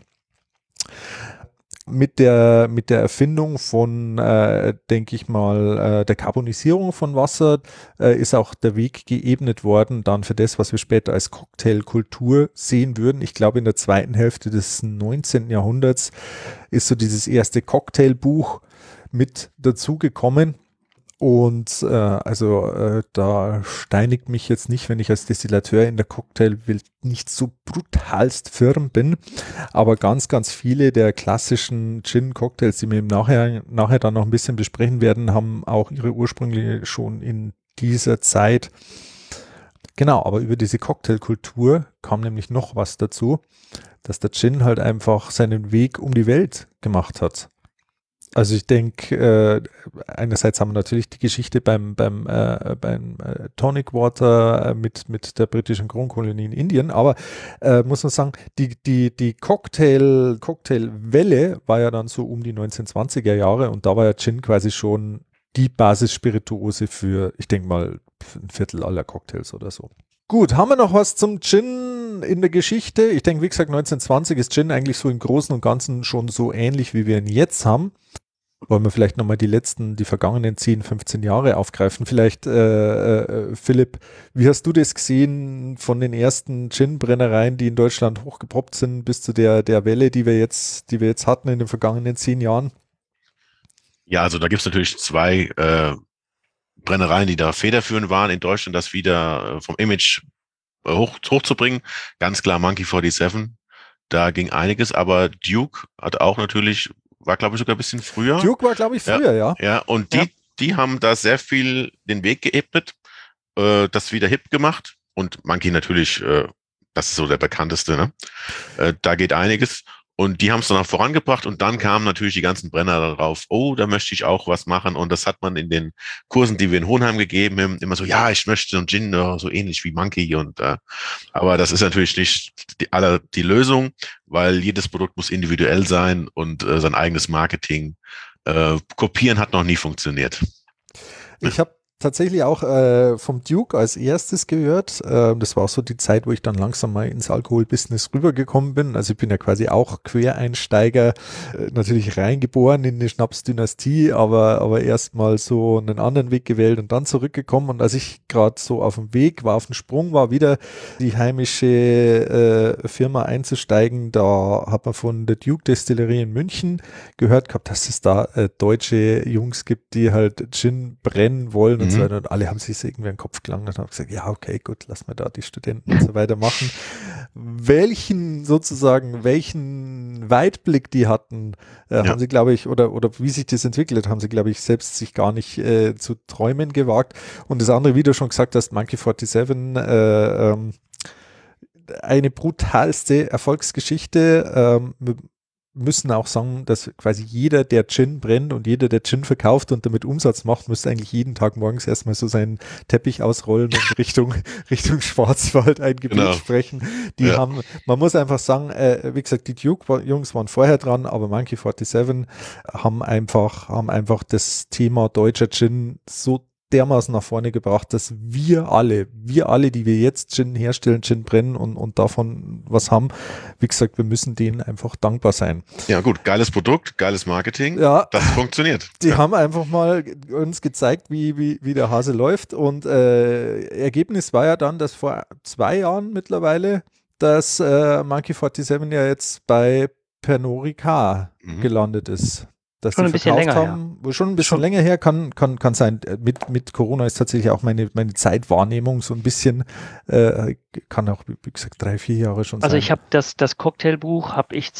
Mit der, mit der Erfindung von, äh, denke ich mal, äh, der Karbonisierung von Wasser äh, ist auch der Weg geebnet worden, dann für das, was wir später als Cocktailkultur sehen würden. Ich glaube, in der zweiten Hälfte des neunzehnten Jahrhunderts ist so dieses erste Cocktailbuch mit dazugekommen. Und äh, also äh, da steinigt mich jetzt nicht, wenn ich als Destillateur in der Cocktailwelt nicht so brutalst firm bin, aber ganz, ganz viele der klassischen Gin-Cocktails, die wir im nachher, nachher dann noch ein bisschen besprechen werden, haben auch ihre Ursprünge schon in dieser Zeit. Genau, aber über diese Cocktailkultur kam nämlich noch was dazu, dass der Gin halt einfach seinen Weg um die Welt gemacht hat. Also ich denke, äh, einerseits haben wir natürlich die Geschichte beim, beim, äh, beim äh, Tonic Water äh, mit, mit der britischen Kronkolonie in Indien, aber äh, muss man sagen, die, die, die Cocktail, Cocktailwelle war ja dann so um die neunzehnhundertzwanziger Jahre und da war ja Gin quasi schon die Basisspirituose für, ich denke mal, ein Viertel aller Cocktails oder so. Gut, haben wir noch was zum Gin in der Geschichte? Ich denke, wie gesagt, neunzehnhundertzwanzig ist Gin eigentlich so im Großen und Ganzen schon so ähnlich, wie wir ihn jetzt haben. Wollen wir vielleicht nochmal die letzten, die vergangenen zehn, fünfzehn Jahre aufgreifen? Vielleicht, äh, äh, Philipp, wie hast du das gesehen von den ersten Gin-Brennereien, die in Deutschland hochgepoppt sind, bis zu der, der Welle, die wir jetzt, die wir jetzt hatten in den vergangenen zehn Jahren? Ja, also da gibt es natürlich zwei äh, Brennereien, die da federführend waren in Deutschland, das wieder äh, vom Image äh, hoch, hochzubringen. Ganz klar Monkey siebenundvierzig, da ging einiges, aber Duke hat auch natürlich war, glaube ich, sogar ein bisschen früher. Duke war, glaube ich, früher, ja. Ja, ja und die, ja. die haben da sehr viel den Weg geebnet, äh, das wieder hip gemacht. Und Monkey natürlich, äh, das ist so der bekannteste, ne? Äh, da geht einiges. Und die haben es dann auch vorangebracht und dann kamen natürlich die ganzen Brenner darauf, oh, da möchte ich auch was machen. Und das hat man in den Kursen, die wir in Hohenheim gegeben haben, immer so, ja, ich möchte so einen Gin, oh, so ähnlich wie Monkey. Und äh, aber das ist natürlich nicht die, aller, die Lösung, weil jedes Produkt muss individuell sein und äh, sein eigenes Marketing. Äh, kopieren hat noch nie funktioniert. Ich habe tatsächlich auch äh, vom Duke als erstes gehört. Äh, das war auch so die Zeit, wo ich dann langsam mal ins Alkoholbusiness rübergekommen bin. Also ich bin ja quasi auch Quereinsteiger, äh, natürlich reingeboren in eine Schnapsdynastie, aber, aber erst mal so einen anderen Weg gewählt und dann zurückgekommen. Und als ich gerade so auf dem Weg war, auf dem Sprung war, wieder die heimische äh, Firma einzusteigen, da hat man von der Duke Destillerie in München gehört gehabt, dass es da äh, deutsche Jungs gibt, die halt Gin brennen wollen und so weiter. Und alle haben sich so irgendwie an den Kopf gelangt und haben gesagt, ja, okay, gut, lass mal da die Studenten und so weiter machen. Welchen sozusagen, welchen Weitblick die hatten, äh, ja. haben sie, glaube ich, oder, oder wie sich das entwickelt, haben sie, glaube ich, selbst sich gar nicht äh, zu träumen gewagt. Und das andere, wie du schon gesagt hast, Monkey forty-seven, äh, ähm, eine brutalste Erfolgsgeschichte. Ähm, müssen auch sagen, dass quasi jeder, der Gin brennt und jeder, der Gin verkauft und damit Umsatz macht, müsste eigentlich jeden Tag morgens erstmal so seinen Teppich ausrollen und Richtung, Richtung Schwarzwald ein Gebet genau. sprechen. Die ja. haben, man muss einfach sagen, äh, wie gesagt, die Duke-Jungs waren vorher dran, aber Monkey forty-seven haben einfach, haben einfach das Thema deutscher Gin so dermaßen nach vorne gebracht, dass wir alle, wir alle, die wir jetzt Gin herstellen, Gin brennen und, und davon was haben, wie gesagt, wir müssen denen einfach dankbar sein. Ja gut, geiles Produkt, geiles Marketing, ja, das funktioniert. Die ja. haben einfach mal uns gezeigt, wie, wie, wie der Hase läuft und äh, Ergebnis war ja dann, dass vor zwei Jahren mittlerweile, dass äh, Monkey forty-seven ja jetzt bei Pernod Ricard mhm. gelandet ist. Dass schon die ein bisschen länger haben, her. Schon ein bisschen schon. länger her, kann, kann, kann sein. Mit, mit Corona ist tatsächlich auch meine, meine Zeitwahrnehmung so ein bisschen, äh, kann auch, wie gesagt, drei, vier Jahre schon also sein. Also ich habe das, das Cocktailbuch habe ich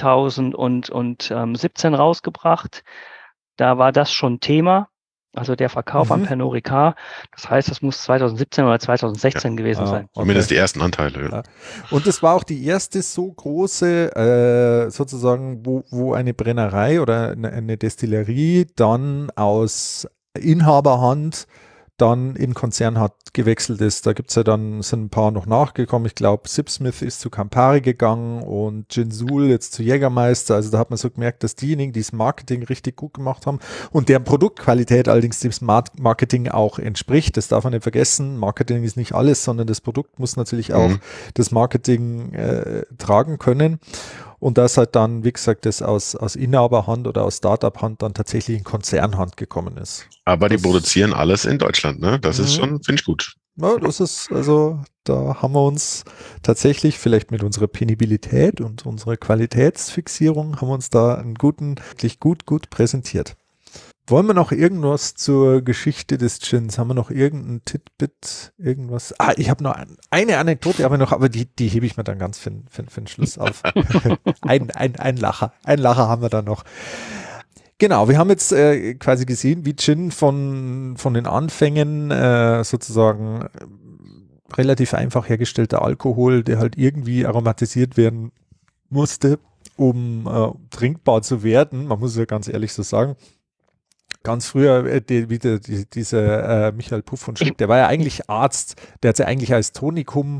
zweitausendsiebzehn rausgebracht. Da war das schon Thema. Also der Verkauf mhm. an Pernod Ricard, das heißt, das muss zweitausendsiebzehn oder zweitausendsechzehn ja. gewesen ah, sein. Okay. Zumindest die ersten Anteile. Ja. Und es war auch die erste so große, äh, sozusagen, wo, wo eine Brennerei oder eine, eine Destillerie dann aus Inhaberhand dann in Konzern hat gewechselt ist. Da gibt es ja dann, sind ein paar noch nachgekommen. Ich glaube, Sipsmith ist zu Campari gegangen und Ginsul jetzt zu Jägermeister. Also da hat man so gemerkt, dass diejenigen, die das Marketing richtig gut gemacht haben und deren Produktqualität allerdings dem Marketing auch entspricht. Das darf man nicht vergessen. Marketing ist nicht alles, sondern das Produkt muss natürlich auch mhm. das Marketing äh, tragen können. Und das halt dann, wie gesagt, das aus, aus Inhaberhand oder aus Startup-Hand dann tatsächlich in Konzernhand gekommen ist. Aber die das, produzieren alles in Deutschland, ne? Das ist schon, finde ich gut. Ja, das ist, also, da haben wir uns tatsächlich vielleicht mit unserer Penibilität und unserer Qualitätsfixierung haben wir uns da einen guten, wirklich gut, gut präsentiert. Wollen wir noch irgendwas zur Geschichte des Gins? Haben wir noch irgendein Titbit, irgendwas? Ah, ich habe noch ein, eine Anekdote, aber noch, aber die, die hebe ich mir dann ganz für, für, für den Schluss auf. ein, ein, ein Lacher, ein Lacher haben wir da noch. Genau, wir haben jetzt äh, quasi gesehen, wie Gin von, von den Anfängen äh, sozusagen relativ einfach hergestellter Alkohol, der halt irgendwie aromatisiert werden musste, um äh, trinkbar zu werden. Man muss ja ganz ehrlich so sagen. Ganz früher, äh, die, wie die, die, dieser äh, Michael Puff von Schlick, der war ja eigentlich Arzt, der hat es ja eigentlich als Tonikum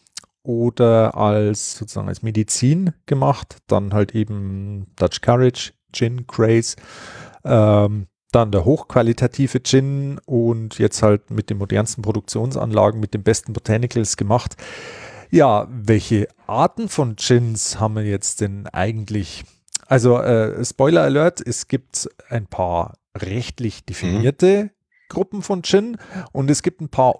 oder als sozusagen als Medizin gemacht, dann halt eben Dutch Courage, Gin Craze, ähm, dann der hochqualitative Gin und jetzt halt mit den modernsten Produktionsanlagen, mit den besten Botanicals gemacht. Ja, welche Arten von Gins haben wir jetzt denn eigentlich? Also äh, Spoiler Alert, es gibt ein paar rechtlich definierte mhm. Gruppen von Gin und es gibt ein paar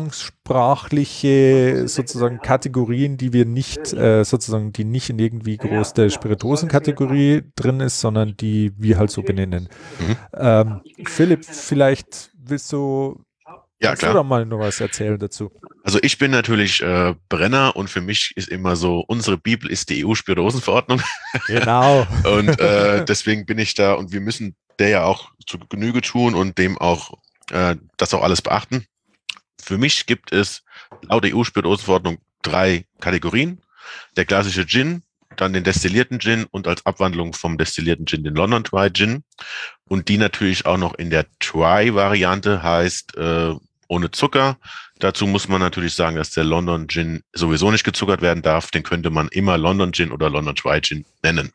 umgangssprachliche sozusagen Kategorien, die wir nicht äh, sozusagen, die nicht in irgendwie groß der Spirituosenkategorie drin ist, sondern die wir halt so benennen. Mhm. Ähm, Philipp, vielleicht willst du Ja, Kannst klar. du doch mal noch was erzählen dazu? Also ich bin natürlich äh, Brenner und für mich ist immer so, unsere Bibel ist die E U-Spirituosenverordnung. Genau. Und äh, deswegen bin ich da und wir müssen der ja auch zu Genüge tun und dem auch äh, das auch alles beachten. Für mich gibt es laut der E U-Spirituosenverordnung drei Kategorien. Der klassische Gin, dann den destillierten Gin und als Abwandlung vom destillierten Gin den London Dry Gin. Und die natürlich auch noch in der Dry-Variante heißt äh, ohne Zucker. Dazu muss man natürlich sagen, dass der London Gin sowieso nicht gezuckert werden darf. Den könnte man immer London Gin oder London Dry Gin nennen.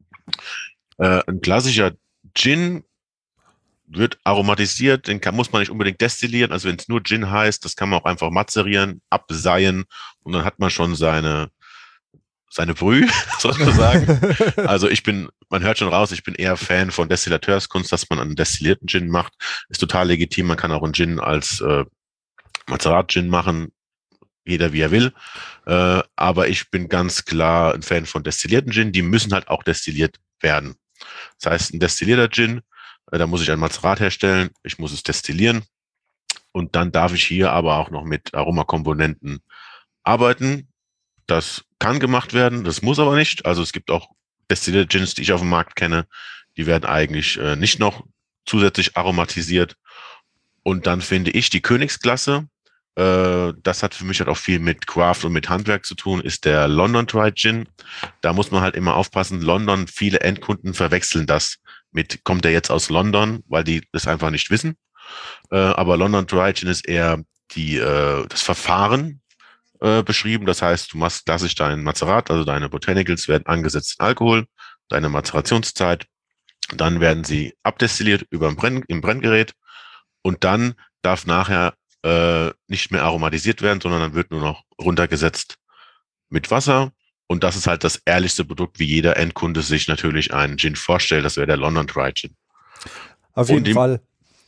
Äh, ein klassischer Gin wird aromatisiert, den kann, muss man nicht unbedingt destillieren. Also wenn es nur Gin heißt, das kann man auch einfach mazerieren, abseien und dann hat man schon seine seine Brühe, sozusagen. Also ich bin, man hört schon raus, ich bin eher Fan von Destillateurskunst, dass man einen destillierten Gin macht. Ist total legitim. Man kann auch einen Gin als äh, Mazerat-Gin machen, jeder wie er will. Äh, aber ich bin ganz klar ein Fan von destillierten Gin. Die müssen halt auch destilliert werden. Das heißt, ein destillierter Gin, äh, da muss ich ein Mazerat herstellen, ich muss es destillieren und dann darf ich hier aber auch noch mit Aromakomponenten arbeiten. Das kann gemacht werden, das muss aber nicht. Also es gibt auch destillierte Gins, die ich auf dem Markt kenne, die werden eigentlich äh, nicht noch zusätzlich aromatisiert. Und dann finde ich die Königsklasse, äh, das hat für mich halt auch viel mit Craft und mit Handwerk zu tun, ist der London Dry Gin. Da muss man halt immer aufpassen, London, viele Endkunden verwechseln das mit, kommt der jetzt aus London, weil die das einfach nicht wissen. Äh, aber London Dry Gin ist eher die, äh, das Verfahren, beschrieben. Das heißt, du machst klassisch dein Mazerat, also deine Botanicals werden angesetzt in Alkohol, deine Mazerationszeit, dann werden sie abdestilliert über ein Brenn, im Brenngerät und dann darf nachher äh, nicht mehr aromatisiert werden, sondern dann wird nur noch runtergesetzt mit Wasser und das ist halt das ehrlichste Produkt, wie jeder Endkunde sich natürlich einen Gin vorstellt. Das wäre der London Dry Gin. Auf jeden die, Fall.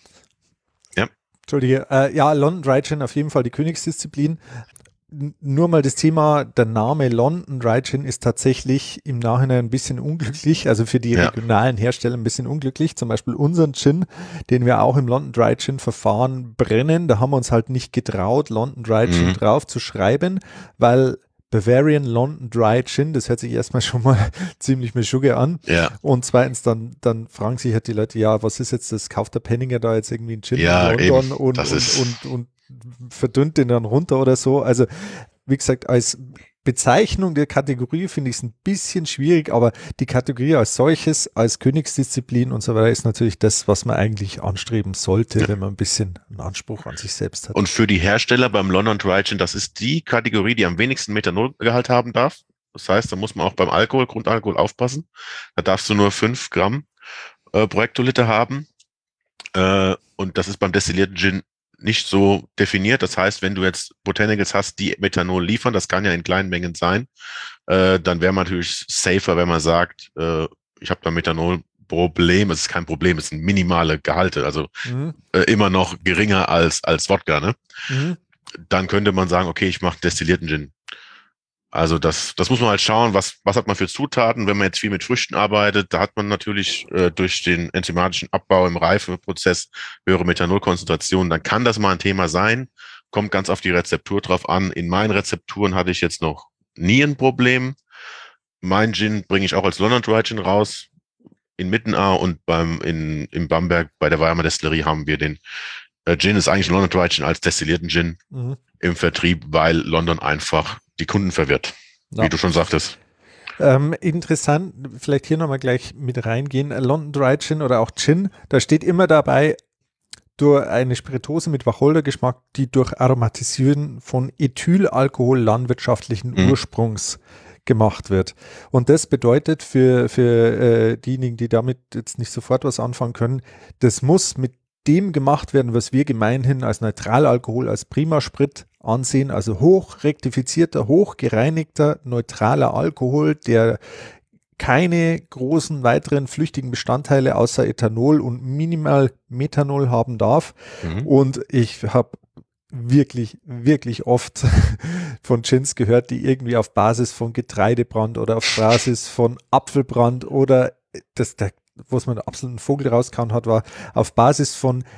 Ja. Entschuldige. Äh, ja, London Dry Gin auf jeden Fall die Königsdisziplin. Nur mal das Thema, der Name London Dry Gin ist tatsächlich im Nachhinein ein bisschen unglücklich, also für die ja. regionalen Hersteller ein bisschen unglücklich. Zum Beispiel unseren Gin, den wir auch im London Dry Gin Verfahren brennen, da haben wir uns halt nicht getraut, London Dry Gin Mhm. drauf zu schreiben, weil Bavarian London Dry Gin, das hört sich erstmal schon mal ziemlich mischugge an. Ja. Und zweitens, dann, dann fragen sich halt die Leute, ja, was ist jetzt das? Kauft der Penninger da jetzt irgendwie einen Gin Ja, in London eben. und, Das und, ist- und, und verdünnt den dann runter oder so. Also, wie gesagt, als Bezeichnung der Kategorie finde ich es ein bisschen schwierig, aber die Kategorie als solches, als Königsdisziplin und so weiter ist natürlich das, was man eigentlich anstreben sollte, Ja. wenn man ein bisschen einen Anspruch an sich selbst hat. Und für die Hersteller beim London Dry Gin, das ist die Kategorie, die am wenigsten Methanolgehalt haben darf. Das heißt, da muss man auch beim Alkohol, Grundalkohol aufpassen. Da darfst du nur fünf Gramm äh, pro Hektoliter haben. Äh, und das ist beim destillierten Gin nicht so definiert. Das heißt, wenn du jetzt Botanicals hast, die Methanol liefern, das kann ja in kleinen Mengen sein, äh, dann wäre man natürlich safer, wenn man sagt, äh, ich habe da Methanol-Problem. Es ist kein Problem, es sind minimale Gehalte, also Mhm. äh, immer noch geringer als als Wodka, ne? Mhm. Dann könnte man sagen, okay, ich mache destillierten Gin. Also das, das muss man halt schauen, was, was hat man für Zutaten. Wenn man jetzt viel mit Früchten arbeitet, da hat man natürlich äh, durch den enzymatischen Abbau im Reifeprozess höhere Methanolkonzentrationen. Dann kann das mal ein Thema sein. Kommt ganz auf die Rezeptur drauf an. In meinen Rezepturen hatte ich jetzt noch nie ein Problem. Mein Gin bringe ich auch als London Dry Gin raus. In Mittenaar und beim, in, in Bamberg bei der Weimar Destillerie haben wir den äh, Gin, ist eigentlich London Dry Gin als destillierten Gin Mhm. im Vertrieb, weil London einfach die Kunden verwirrt, Ja. wie du schon sagtest. Ähm, interessant, vielleicht hier nochmal gleich mit reingehen. London Dry Gin oder auch Gin, da steht immer dabei, durch eine Spirituose mit Wacholdergeschmack, die durch Aromatisieren von Ethylalkohol landwirtschaftlichen Mhm. Ursprungs gemacht wird. Und das bedeutet für, für äh, diejenigen, die damit jetzt nicht sofort was anfangen können, das muss mit dem gemacht werden, was wir gemeinhin als Neutralalkohol, als Primasprit ansehen, also hoch rektifizierter, hoch gereinigter, neutraler Alkohol, der keine großen weiteren flüchtigen Bestandteile außer Ethanol und minimal Methanol haben darf. Mhm. Und ich habe wirklich, wirklich oft von Gins gehört, die irgendwie auf Basis von Getreidebrand oder auf Basis von Apfelbrand oder das, der, wo es man einen absoluten Vogel rauskauen hat, war auf Basis von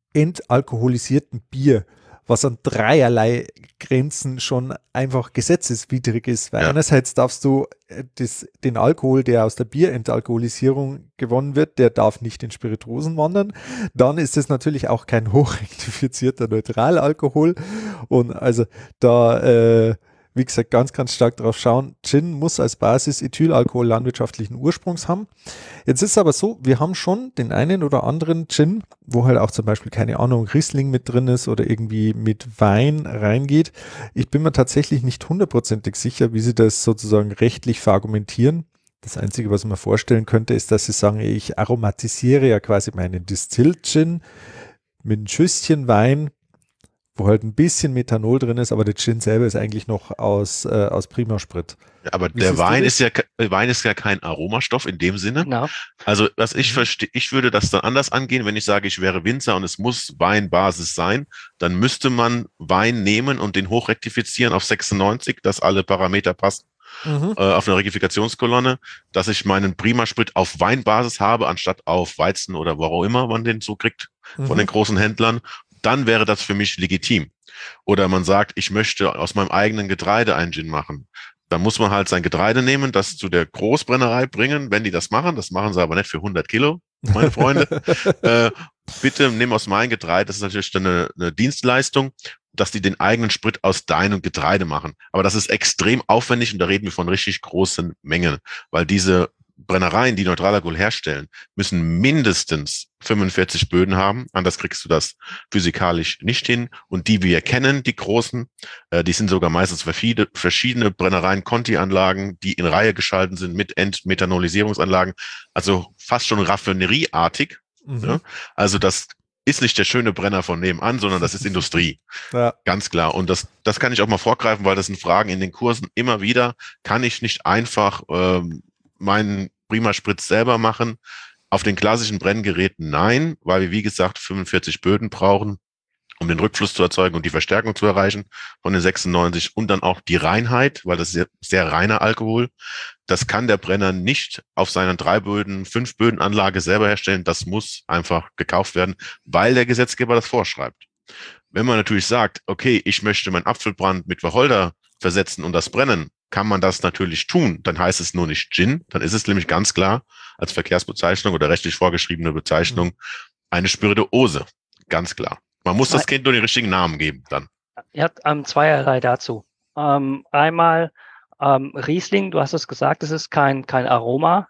entalkoholisierten Bier, was an dreierlei Grenzen schon einfach gesetzeswidrig ist. Weil Ja. einerseits darfst du äh, das, den Alkohol, der aus der Bierentalkoholisierung gewonnen wird, der darf nicht in Spirituosen wandern. Dann ist es natürlich auch kein hochrektifizierter Neutralalkohol. Und also da, äh, wie gesagt, ganz, ganz stark drauf schauen. Gin muss als Basis Ethylalkohol landwirtschaftlichen Ursprungs haben. Jetzt ist es aber so, wir haben schon den einen oder anderen Gin, wo halt auch zum Beispiel, keine Ahnung, Riesling mit drin ist oder irgendwie mit Wein reingeht. Ich bin mir tatsächlich nicht hundertprozentig sicher, wie sie das sozusagen rechtlich verargumentieren. Das Einzige, was man vorstellen könnte, ist, dass sie sagen, ich aromatisiere ja quasi meinen Distilled Gin mit ein Schüsschen Wein, wo halt ein bisschen Methanol drin ist, aber der Gin selber ist eigentlich noch aus, äh, aus Prima-Sprit. Ja, aber Wie der siehst du Wein das? ist ja, ke- Wein ist ja kein Aromastoff in dem Sinne. Genau. Also, was ich Mhm. verstehe, ich würde das dann anders angehen, wenn ich sage, ich wäre Winzer und es muss Weinbasis sein, dann müsste man Wein nehmen und den hochrektifizieren auf sechsundneunzig, dass alle Parameter passen, Mhm. äh, auf einer Rektifikationskolonne, dass ich meinen Prima-Sprit auf Weinbasis habe, anstatt auf Weizen oder wo auch immer man den so kriegt von Mhm. den großen Händlern, dann wäre das für mich legitim. Oder man sagt, ich möchte aus meinem eigenen Getreide einen Gin machen. Dann muss man halt sein Getreide nehmen, das zu der Großbrennerei bringen, wenn die das machen. Das machen sie aber nicht für hundert Kilo, meine Freunde. äh, bitte nimm aus meinem Getreide. Das ist natürlich dann eine, eine Dienstleistung, dass die den eigenen Sprit aus deinem Getreide machen. Aber das ist extrem aufwendig und da reden wir von richtig großen Mengen, weil diese Brennereien, die Neutralalkohol herstellen, müssen mindestens fünfundvierzig Böden haben. Anders kriegst du das physikalisch nicht hin. Und die wir kennen, die großen, äh, die sind sogar meistens verschiedene, verschiedene Brennereien, Conti-Anlagen, die in Reihe geschalten sind mit Entmethanolisierungsanlagen. Also fast schon raffinerieartig. Mhm. Ne? Also das ist nicht der schöne Brenner von nebenan, sondern das ist Industrie. Ja. Ganz klar. Und das, das kann ich auch mal vorgreifen, weil das sind Fragen in den Kursen immer wieder. Kann ich nicht einfach ähm, meinen Prima-Spritz selber machen? Auf den klassischen Brenngeräten nein, weil wir, wie gesagt, fünfundvierzig Böden brauchen, um den Rückfluss zu erzeugen und die Verstärkung zu erreichen von den sechsundneunzig und dann auch die Reinheit, weil das ist sehr, sehr reiner Alkohol. Das kann der Brenner nicht auf seiner drei Böden, fünf Böden Anlage selber herstellen. Das muss einfach gekauft werden, weil der Gesetzgeber das vorschreibt. Wenn man natürlich sagt, okay, ich möchte meinen Apfelbrand mit Wacholder versetzen und das brennen, kann man das natürlich tun. Dann heißt es nur nicht Gin. Dann ist es nämlich ganz klar als Verkehrsbezeichnung oder rechtlich vorgeschriebene Bezeichnung eine Spirituose. Ganz klar. Man muss das Kind nur den richtigen Namen geben dann. Ja, ähm, zweierlei dazu. Ähm, einmal ähm, Riesling, du hast es gesagt, es ist kein, kein Aroma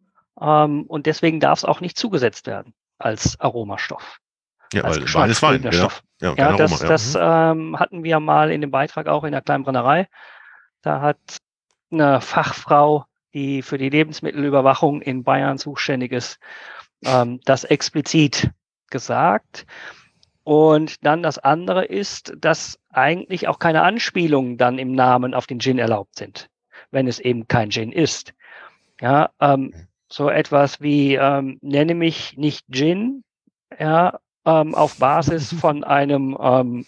ähm, und deswegen darf es auch nicht zugesetzt werden als Aromastoff. Ja, als weil Wein ist Wein. geschmacksbildender Genau. Stoff. Ja, Ja, kein das, Aroma, ja. das ähm, hatten wir mal in dem Beitrag auch in der kleinen Brennerei. Da hat eine Fachfrau, die für die Lebensmittelüberwachung in Bayern zuständig ist, ähm, das explizit gesagt. Und dann das andere ist, dass eigentlich auch keine Anspielungen dann im Namen auf den Gin erlaubt sind, wenn es eben kein Gin ist. Ja, ähm, so etwas wie ähm, nenne mich nicht Gin, ja, ähm, auf Basis von einem ähm,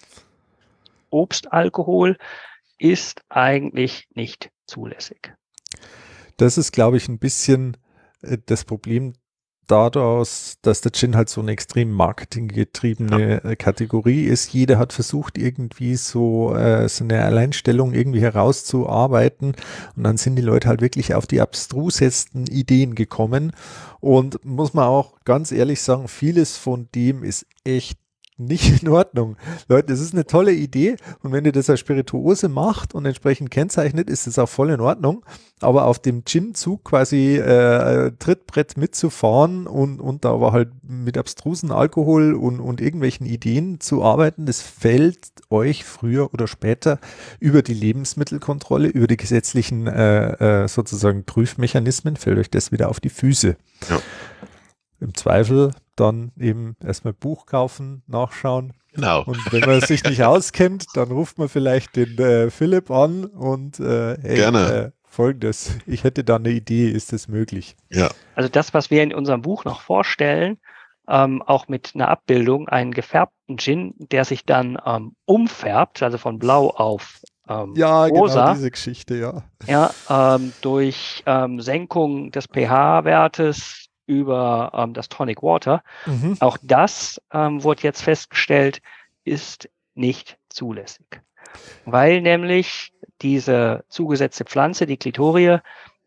Obstalkohol ist eigentlich nicht zulässig. Das ist, glaube ich, ein bisschen äh, das Problem daraus, dass der Gin halt so eine extrem marketinggetriebene ja. Kategorie ist. Jeder hat versucht, irgendwie so, äh, so eine Alleinstellung irgendwie herauszuarbeiten und dann sind die Leute halt wirklich auf die abstrusesten Ideen gekommen und muss man auch ganz ehrlich sagen, vieles von dem ist echt nicht in Ordnung. Leute, das ist eine tolle Idee und wenn ihr das als Spirituose macht und entsprechend kennzeichnet, ist das auch voll in Ordnung, aber auf dem Gin-Zug quasi äh, Trittbrett mitzufahren und, und da aber halt mit abstrusen Alkohol und, und irgendwelchen Ideen zu arbeiten, das fällt euch früher oder später über die Lebensmittelkontrolle, über die gesetzlichen äh, äh, sozusagen Prüfmechanismen, fällt euch das wieder auf die Füße. Ja. Im Zweifel dann eben erstmal Buch kaufen, nachschauen. Genau. Und wenn man sich nicht auskennt, dann ruft man vielleicht den äh, Philipp an und äh, hey, Gerne. Äh, folgendes, ich hätte da eine Idee, ist das möglich? Ja. Also das, was wir in unserem Buch noch vorstellen, ähm, auch mit einer Abbildung, einen gefärbten Gin, der sich dann ähm, umfärbt, also von blau auf ähm, ja, rosa. Genau diese Geschichte, ja. Ja, ähm, durch ähm, Senkung des pH-Wertes über ähm, das Tonic Water. Mhm. Auch das ähm, wurde jetzt festgestellt, ist nicht zulässig, weil nämlich diese zugesetzte Pflanze, die Klitorie,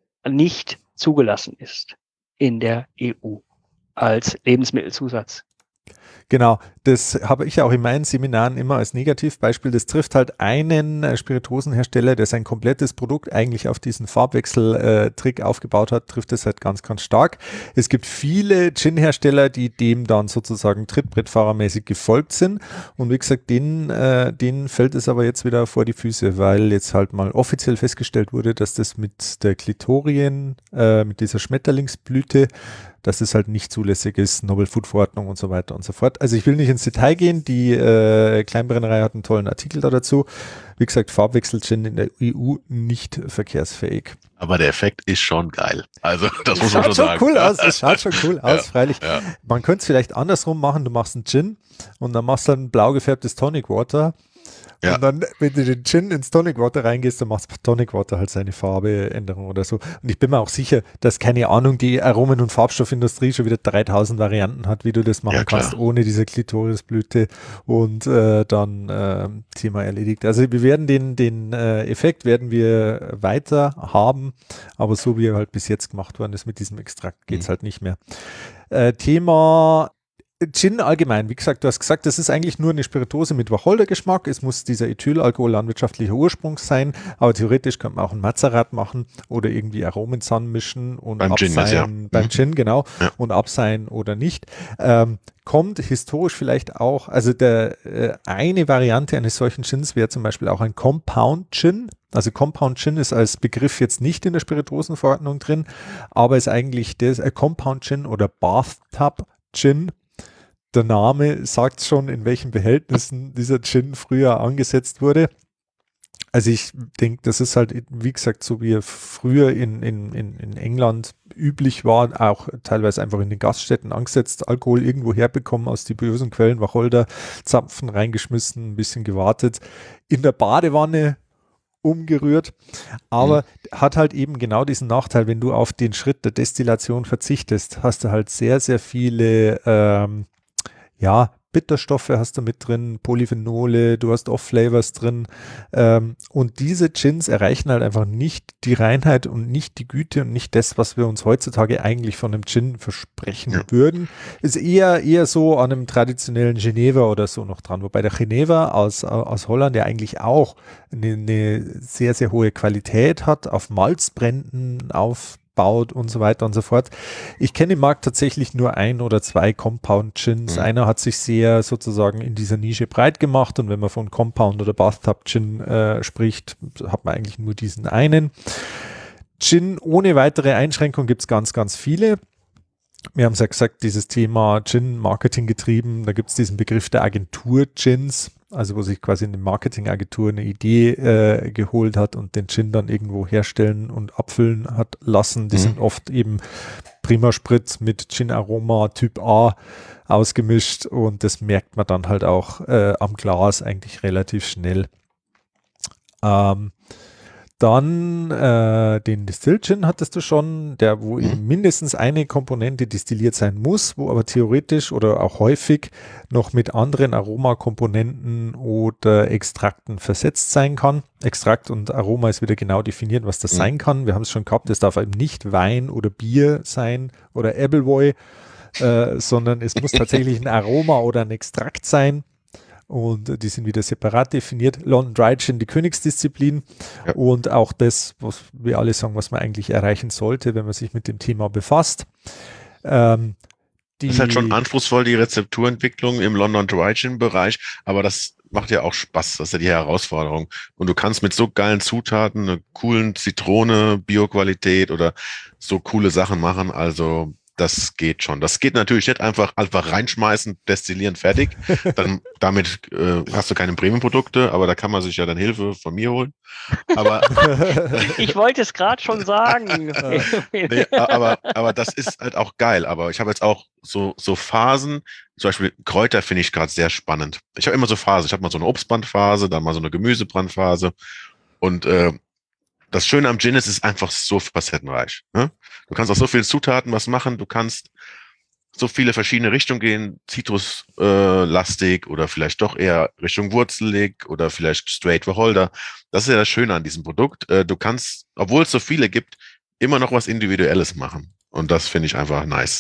nicht zugelassen ist in der E U als Lebensmittelzusatz. Genau, das habe ich auch in meinen Seminaren immer als Negativbeispiel. Das trifft halt einen äh, Spirituosenhersteller, der sein komplettes Produkt eigentlich auf diesen Farbwechsel-Trick aufgebaut hat, trifft es halt ganz, ganz stark. Es gibt viele Gin-Hersteller, die dem dann sozusagen Trittbrettfahrermäßig gefolgt sind. Und wie gesagt, denen, äh, denen fällt es aber jetzt wieder vor die Füße, weil jetzt halt mal offiziell festgestellt wurde, dass das mit der Klitorien, äh, mit dieser Schmetterlingsblüte, dass es halt nicht zulässig ist, Novel Food Verordnung und so weiter und so fort. Also ich will nicht ins Detail gehen, die äh, Kleinbrennerei hat einen tollen Artikel da dazu. Wie gesagt, Farbwechsel-Gin in der E U nicht verkehrsfähig. Aber der Effekt ist schon geil. Also das muss schaut man schon sagen. Cool aus, es schaut schon cool aus, Ja, freilich. ja. Man könnte es vielleicht andersrum machen, du machst einen Gin und dann machst du ein blau gefärbtes Tonic Water. Ja. Und dann, wenn du den Gin ins Tonic Water reingehst, dann macht Tonic Water halt seine Farbeänderung oder so. Und ich bin mir auch sicher, dass, keine Ahnung, die Aromen- und Farbstoffindustrie schon wieder dreitausend Varianten hat, wie du das machen Ja, klar. kannst, ohne diese Klitorisblüte und äh, dann äh, Thema erledigt. Also wir werden den, den äh, Effekt werden wir weiter haben, aber so wie er halt bis jetzt gemacht worden ist mit diesem Extrakt, geht es Mhm. halt nicht mehr. Äh, Thema Gin allgemein, wie gesagt, du hast gesagt, das ist eigentlich nur eine Spirituose mit Wacholdergeschmack. Es muss dieser Ethylalkohol landwirtschaftlicher Ursprung sein, aber theoretisch könnte man auch ein Mazerat machen oder irgendwie Aromen zusammenmischen und Beim Gin, abseien, ja. beim Mhm. Gin, genau, Ja. und abseien oder nicht. Ähm, kommt historisch vielleicht auch, also der, äh, eine Variante eines solchen Gins wäre zum Beispiel auch ein Compound Gin. Also Compound Gin ist als Begriff jetzt nicht in der Spirituosenverordnung drin, aber ist eigentlich das, äh, Compound Gin oder Bathtub Gin. Der Name sagt schon, in welchen Behältnissen dieser Gin früher angesetzt wurde. Also ich denke, das ist halt, wie gesagt, so wie er früher in, in, in, in England üblich war, auch teilweise einfach in den Gaststätten angesetzt, Alkohol irgendwo herbekommen, aus dubiosen Quellen, Wacholderzapfen reingeschmissen, ein bisschen gewartet, in der Badewanne umgerührt, aber mhm. hat halt eben genau diesen Nachteil, wenn du auf den Schritt der Destillation verzichtest, hast du halt sehr, sehr viele ähm, ja, Bitterstoffe hast du mit drin, Polyphenole, du hast Off-Flavors drin ähm, und diese Gins erreichen halt einfach nicht die Reinheit und nicht die Güte und nicht das, was wir uns heutzutage eigentlich von einem Gin versprechen ja. würden. Ist eher, eher so an einem traditionellen Geneva oder so noch dran, wobei der Geneva aus, aus Holland ja eigentlich auch eine, eine sehr, sehr hohe Qualität hat, auf Malzbränden, auf baut und so weiter und so fort. Ich kenne im Markt tatsächlich nur ein oder zwei Compound Gins. Mhm. Einer hat sich sehr sozusagen in dieser Nische breit gemacht und wenn man von Compound oder Bathtub Gin äh, spricht, hat man eigentlich nur diesen einen. Gin ohne weitere Einschränkung gibt es ganz, ganz viele. Wir haben es ja gesagt, dieses Thema Gin-Marketing getrieben, da gibt es diesen Begriff der Agentur-Gins, also wo sich quasi eine Marketingagentur eine Idee äh, geholt hat und den Gin dann irgendwo herstellen und abfüllen hat lassen. Die mhm. sind oft eben Prima Spritz mit Gin-Aroma Typ A ausgemischt und das merkt man dann halt auch äh, am Glas eigentlich relativ schnell. Ähm, Dann äh, den Distilled Gin hattest du schon, der wo mhm. eben mindestens eine Komponente destilliert sein muss, wo aber theoretisch oder auch häufig noch mit anderen Aromakomponenten oder Extrakten versetzt sein kann. Extrakt und Aroma ist wieder genau definiert, was das mhm. sein kann. Wir haben es schon gehabt, es darf eben nicht Wein oder Bier sein oder Appleboy, äh, sondern es muss tatsächlich ein Aroma oder ein Extrakt sein. Und die sind wieder separat definiert. London Dry Gin, die Königsdisziplin ja. und auch das, was wir alle sagen, was man eigentlich erreichen sollte, wenn man sich mit dem Thema befasst. Ähm, die das ist halt schon anspruchsvoll, die Rezepturentwicklung im London Dry Gin Bereich, aber das macht ja auch Spaß, das ist ja die Herausforderung. Und du kannst mit so geilen Zutaten, einer coolen Zitrone, Bioqualität oder so coole Sachen machen, also das geht schon. Das geht natürlich nicht einfach einfach reinschmeißen, destillieren, fertig. Dann damit äh, hast du keine Premium-Produkte, aber da kann man sich ja dann Hilfe von mir holen. Aber ich wollte es gerade schon sagen. nee, aber aber das ist halt auch geil. Aber ich habe jetzt auch so so Phasen. Zum Beispiel Kräuter finde ich gerade sehr spannend. Ich habe immer so Phasen. Ich habe mal so eine Obstbrandphase, dann mal so eine Gemüsebrandphase und äh, das Schöne am Gin ist, es ist einfach so facettenreich. Ne? Du kannst aus so vielen Zutaten was machen, du kannst so viele verschiedene Richtungen gehen, zitruslastig äh, oder vielleicht doch eher Richtung wurzelig oder vielleicht straight Wacholder. Das ist ja das Schöne an diesem Produkt. Äh, du kannst, obwohl es so viele gibt, immer noch was Individuelles machen. Und das finde ich einfach nice.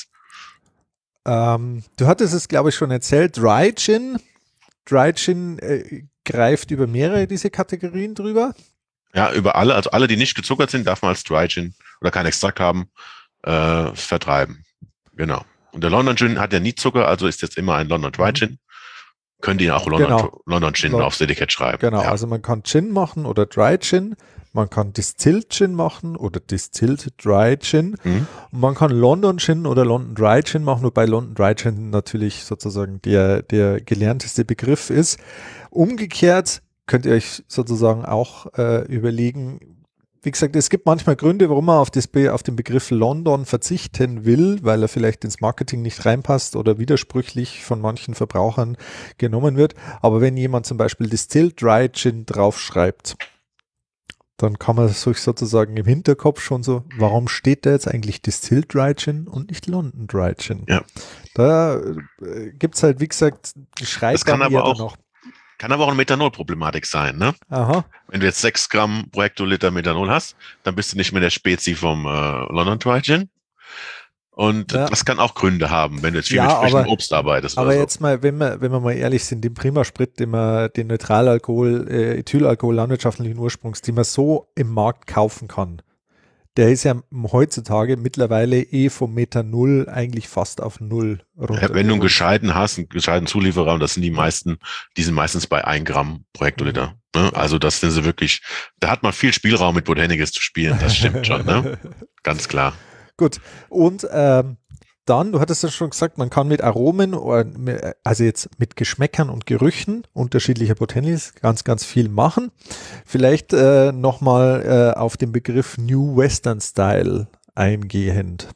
Ähm, du hattest es, glaube ich, schon erzählt, Dry Gin. Dry Gin äh, greift über mehrere diese Kategorien drüber. Ja, über alle, also alle, die nicht gezuckert sind, darf man als Dry Gin oder kein Extrakt haben, äh, vertreiben. Genau. Und der London Gin hat ja nie Zucker, also ist jetzt immer ein London Dry Gin. Können die auch London, Genau. London Gin Lon- aufs Etikett schreiben. Genau, Ja. also man kann Gin machen oder Dry Gin, man kann Distilled Gin machen oder Distilled Dry Gin Mhm. und man kann London Gin oder London Dry Gin machen, wobei London Dry Gin natürlich sozusagen der, der gelernteste Begriff ist. Umgekehrt könnt ihr euch sozusagen auch äh, überlegen, wie gesagt, es gibt manchmal Gründe, warum man auf, das Be- auf den Begriff London verzichten will, weil er vielleicht ins Marketing nicht reinpasst oder widersprüchlich von manchen Verbrauchern genommen wird. Aber wenn jemand zum Beispiel Distilled Dry Gin draufschreibt, dann kann man sich sozusagen im Hinterkopf schon so, warum steht da jetzt eigentlich Distilled Dry Gin und nicht London Dry Gin? Ja. Da äh, gibt es halt, wie gesagt, die Das kann aber Schreibbarriere auch- noch. Kann aber auch eine Methanol-Problematik sein, ne? Aha. Wenn du jetzt sechs Gramm pro Hektoliter Methanol hast, dann bist du nicht mehr der Spezi vom äh, London Dry Gin. Und Ja. das kann auch Gründe haben, wenn du jetzt viel Ja, mit frischem aber- Obst arbeitest Aber oder so. jetzt mal, wenn wir, wenn wir mal ehrlich sind, den Primasprit, den man, den Neutralalkohol, äh, Ethylalkohol landwirtschaftlichen Ursprungs, den man so im Markt kaufen kann, der ist ja heutzutage mittlerweile eh vom Methanol eigentlich fast auf null runter. Ja, wenn du einen gescheiten hast, einen gescheiten Zulieferer, und das sind die meisten, die sind meistens bei ein Gramm pro Hektoliter. Ne? Also das sind sie wirklich, da hat man viel Spielraum mit Botanicals zu spielen, das stimmt schon, ne? Ganz klar. Gut, und ähm, dann, du hattest ja schon gesagt, man kann mit Aromen, oder mit- also jetzt mit Geschmäckern und Gerüchen unterschiedlicher Botanicals ganz, ganz viel machen. Vielleicht äh, nochmal äh, auf den Begriff New Western Style eingehend.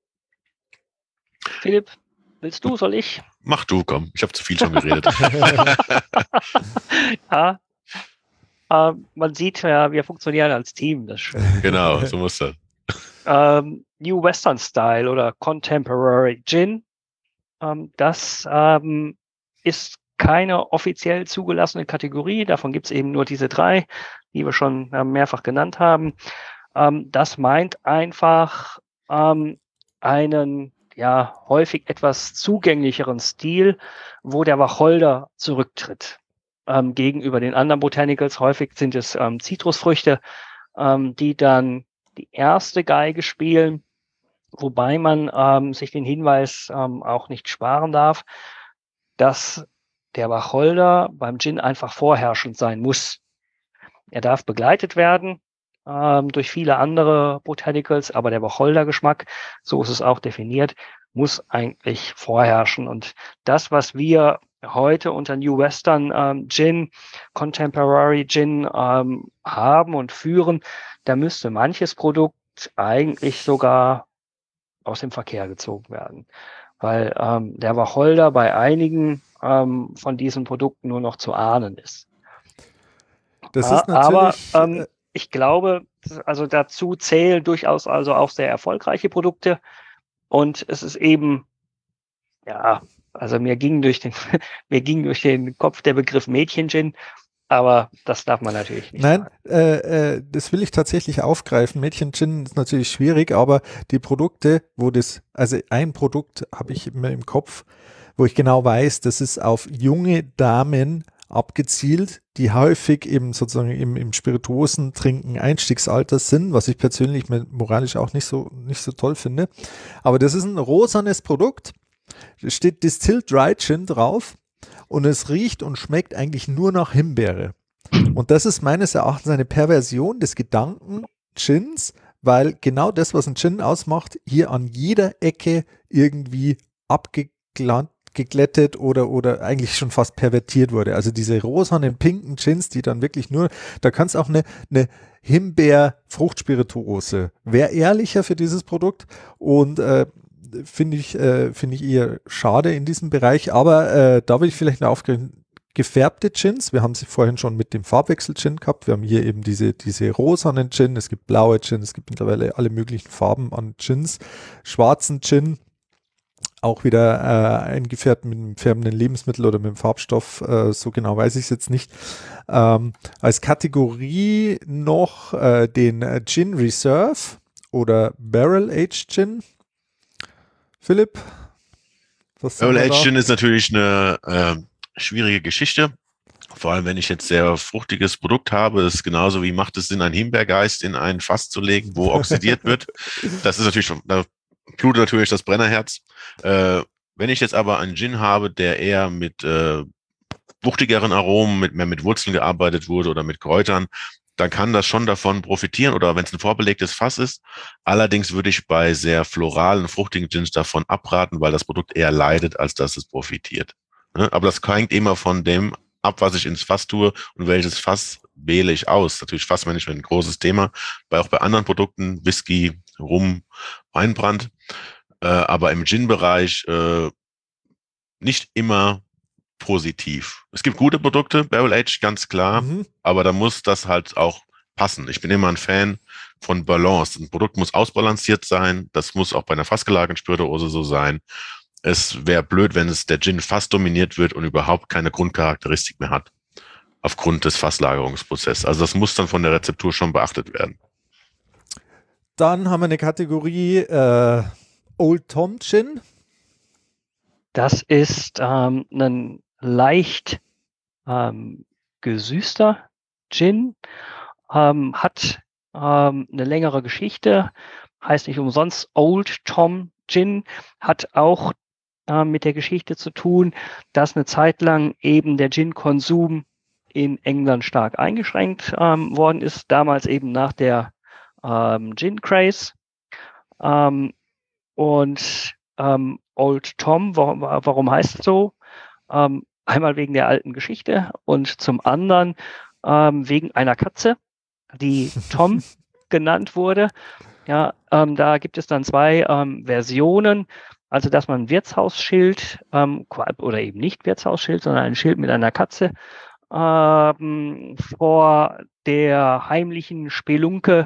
Philipp, willst du, soll ich? Mach du, komm. Ich habe zu viel schon geredet. Ja. Äh, man sieht, ja, wir funktionieren als Team. Das ist schön. Genau, so muss das. ähm, New Western Style oder Contemporary Gin. Ähm, das ähm, ist keine offiziell zugelassene Kategorie. Davon gibt es eben nur diese drei, die wir schon äh, mehrfach genannt haben. Ähm, das meint einfach ähm, einen ja häufig etwas zugänglicheren Stil, wo der Wacholder zurücktritt. Ähm, gegenüber den anderen Botanicals. Häufig sind es ähm, Zitrusfrüchte, ähm, die dann die erste Geige spielen, wobei man ähm, sich den Hinweis ähm, auch nicht sparen darf, dass der Wacholder beim Gin einfach vorherrschend sein muss. Er darf begleitet werden ähm, durch viele andere Botanicals, aber der Wacholder-Geschmack, so ist es auch definiert, muss eigentlich vorherrschen. Und das, was wir heute unter New Western ähm, Gin, Contemporary Gin ähm, haben und führen, da müsste manches Produkt eigentlich sogar aus dem Verkehr gezogen werden, weil ähm, der Wacholder bei einigen ähm, von diesen Produkten nur noch zu ahnen ist. Das Ja, ist natürlich. aber ähm, äh, ich glaube, also dazu zählen durchaus also auch sehr erfolgreiche Produkte und es ist eben, ja, also mir ging durch den, mir ging durch den Kopf der Begriff Mädchen-Gin, aber das darf man natürlich nicht Nein, sagen. äh, äh, das will ich tatsächlich aufgreifen. Mädchen-Gin ist natürlich schwierig, aber die Produkte, wo das, also ein Produkt habe ich immer im Kopf, wo ich genau weiß, das ist auf junge Damen abgezielt, die häufig eben sozusagen im, im spirituosen Trinken Einstiegsalter sind, was ich persönlich moralisch auch nicht so, nicht so toll finde. Aber das ist ein rosanes Produkt, da steht Distilled Dry Gin drauf und es riecht und schmeckt eigentlich nur nach Himbeere. Und das ist meines Erachtens eine Perversion des Gedanken Gins, weil genau das, was ein Gin ausmacht, hier an jeder Ecke irgendwie abgeglättet oder, oder eigentlich schon fast pervertiert wurde. Also diese rosanen, pinken Gins, die dann wirklich nur, da kann es auch eine, eine Himbeer-Fruchtspirituose. Wäre ehrlicher für dieses Produkt und äh, finde ich, äh, finde ich eher schade in diesem Bereich, aber äh, da will ich vielleicht noch aufgreifen, gefärbte Gins. Wir haben sie vorhin schon mit dem Farbwechsel-Gin gehabt. Wir haben hier eben diese, diese rosanen Gin, es gibt blaue Gin, es gibt mittlerweile alle möglichen Farben an Gins. Schwarzen Gin, auch wieder äh, eingefärbt mit einem färbenden Lebensmittel oder mit einem Farbstoff, äh, so genau weiß ich es jetzt nicht. Ähm, als Kategorie noch äh, den äh, Gin Reserve oder Barrel Aged Gin. Philipp? Barrel Aged Gin ist natürlich eine äh, schwierige Geschichte. Vor allem, wenn ich jetzt sehr fruchtiges Produkt habe, ist genauso wie macht es Sinn, ein Himbeergeist in ein Fass zu legen, wo oxidiert wird. Das ist natürlich schon, da blutet natürlich das Brennerherz. Äh, wenn ich jetzt aber einen Gin habe, der eher mit äh, wuchtigeren Aromen, mit mehr mit Wurzeln gearbeitet wurde oder mit Kräutern, dann kann das schon davon profitieren oder wenn es ein vorbelegtes Fass ist. Allerdings würde ich bei sehr floralen, fruchtigen Gins davon abraten, weil das Produkt eher leidet, als dass es profitiert. Aber das hängt immer von dem ab, was ich ins Fass tue und welches Fass wähle ich aus. Natürlich Fassmanagement ein großes Thema, bei auch bei anderen Produkten, Whisky, Rum, Weinbrand, äh, aber im Gin-Bereich äh, nicht immer positiv. Es gibt gute Produkte, Barrel Aged, ganz klar, mhm. aber da muss das halt auch passen. Ich bin immer ein Fan von Balance. Ein Produkt muss ausbalanciert sein, das muss auch bei einer fassgelagerten Spirituose so sein. Es wäre blöd, wenn es der Gin fast dominiert wird und überhaupt keine Grundcharakteristik mehr hat, aufgrund des Fasslagerungsprozesses. Also das muss dann von der Rezeptur schon beachtet werden. Dann haben wir eine Kategorie äh, Old Tom Gin. Das ist ähm, ein leicht ähm, gesüßter Gin, ähm, hat ähm, eine längere Geschichte, heißt nicht umsonst Old Tom Gin, hat auch äh, mit der Geschichte zu tun, dass eine Zeit lang eben der Gin-Konsum in England stark eingeschränkt ähm, worden ist, damals eben nach der ähm, Gin-Craze. Ähm, und ähm, Old Tom, warum, warum heißt es so? Ähm, einmal wegen der alten Geschichte und zum anderen ähm, wegen einer Katze, die Tom genannt wurde. Ja, ähm, da gibt es dann zwei ähm, Versionen, also dass man ein Wirtshausschild ähm, oder eben nicht Wirtshausschild, sondern ein Schild mit einer Katze ähm, vor der heimlichen Spelunke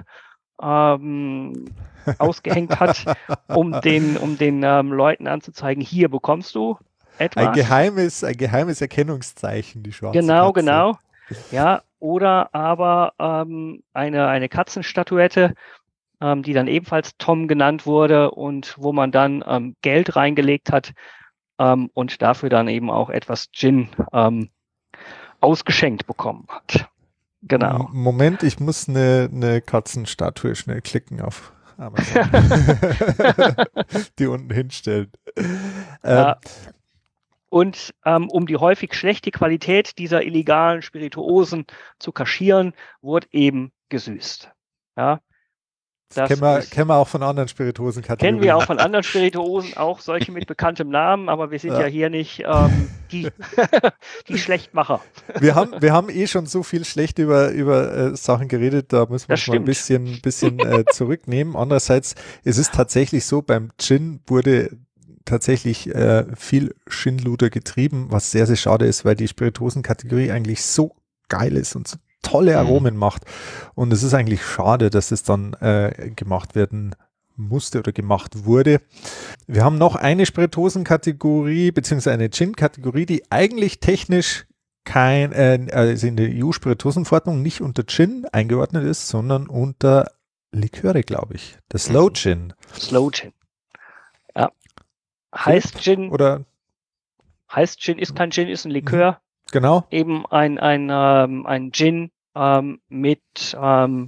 ähm, ausgehängt hat, um den, um den ähm, Leuten anzuzeigen, hier bekommst du etwas. Ein geheimes, ein geheimes Erkennungszeichen, die schwarze Genau, Katze. genau. Ja, oder aber ähm, eine, eine Katzenstatuette, ähm, die dann ebenfalls Tom genannt wurde und wo man dann ähm, Geld reingelegt hat ähm, und dafür dann eben auch etwas Gin ähm, ausgeschenkt bekommen hat. Genau. Moment, ich muss eine, eine Katzenstatue schnell klicken auf Amazon. Die unten hinstellen. Ja. Ähm, Und ähm, um die häufig schlechte Qualität dieser illegalen Spirituosen zu kaschieren, wurde eben gesüßt. Ja, das kennen wir, kennen wir auch von anderen Spirituosen-Kategorien. Kennen wir auch von anderen Spirituosen, auch solche mit bekanntem Namen, aber wir sind ja, ja hier nicht ähm, die, die Schlechtmacher. Wir haben, wir haben eh schon so viel schlecht über, über äh, Sachen geredet, da müssen wir uns mal ein bisschen, bisschen äh, zurücknehmen. Andererseits, es ist tatsächlich so, beim Gin wurde tatsächlich äh, viel Schindluder getrieben, was sehr, sehr schade ist, weil die Spirituosen-Kategorie eigentlich so geil ist und so tolle Aromen mhm. macht. Und es ist eigentlich schade, dass es dann äh, gemacht werden musste oder gemacht wurde. Wir haben noch eine Spirituosen-Kategorie, beziehungsweise eine Gin-Kategorie, die eigentlich technisch kein, äh, also in der E U-Spirituosenverordnung nicht unter Gin eingeordnet ist, sondern unter Liköre, glaube ich. Der Slow Gin. Slow Gin. Ja. Heißt Gin. Oder? Heißt Gin, ist kein Gin, ist ein Likör. Genau. Eben ein, ein, ähm, ein Gin ähm, mit ähm,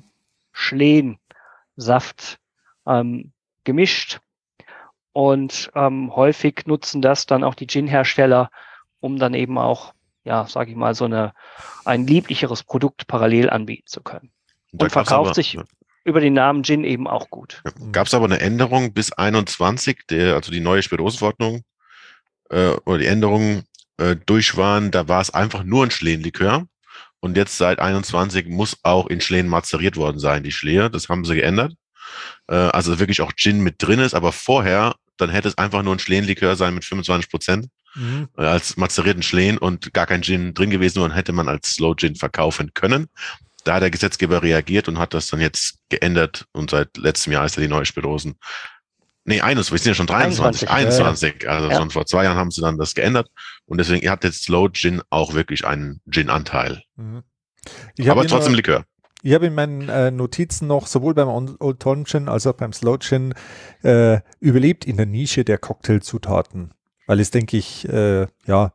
Schlehensaft ähm, gemischt. Und ähm, häufig nutzen das dann auch die Gin-Hersteller, um dann eben auch, ja, sage ich mal, so eine ein lieblicheres Produkt parallel anbieten zu können. Und, und verkauft aber, sich ja. über den Namen Gin eben auch gut. Ja, gab es aber eine Änderung bis einundzwanzig, der, also die neue Spirituosenverordnung äh, oder die Änderungen äh, durch waren, da war es einfach nur ein Schlehenlikör. Und jetzt seit einundzwanzig muss auch in Schlehen mazeriert worden sein, die Schlehe. Das haben sie geändert. Äh, also wirklich auch Gin mit drin ist, aber vorher, dann hätte es einfach nur ein Schlehenlikör sein mit fünfundzwanzig Prozent. Mhm. äh, als mazerierten Schleen und gar kein Gin drin gewesen und hätte man als Slow Gin verkaufen können. Da hat der Gesetzgeber reagiert und hat das dann jetzt geändert und seit letztem Jahr ist er die neue Spiritosen. Nee, einundzwanzig, wir sind ja schon dreiundzwanzig, einundzwanzig, einundzwanzig, also ja. schon vor zwei Jahren haben sie dann das geändert und deswegen, ihr habt jetzt Slow Gin auch wirklich einen Gin-Anteil. Mhm. Ich hab Aber hier trotzdem nur- Likör. Ich habe in meinen äh, Notizen noch sowohl beim Old Tom Gin als auch beim Slow Gin äh, überlebt in der Nische der Cocktailzutaten. Weil es, denke ich, äh, ja,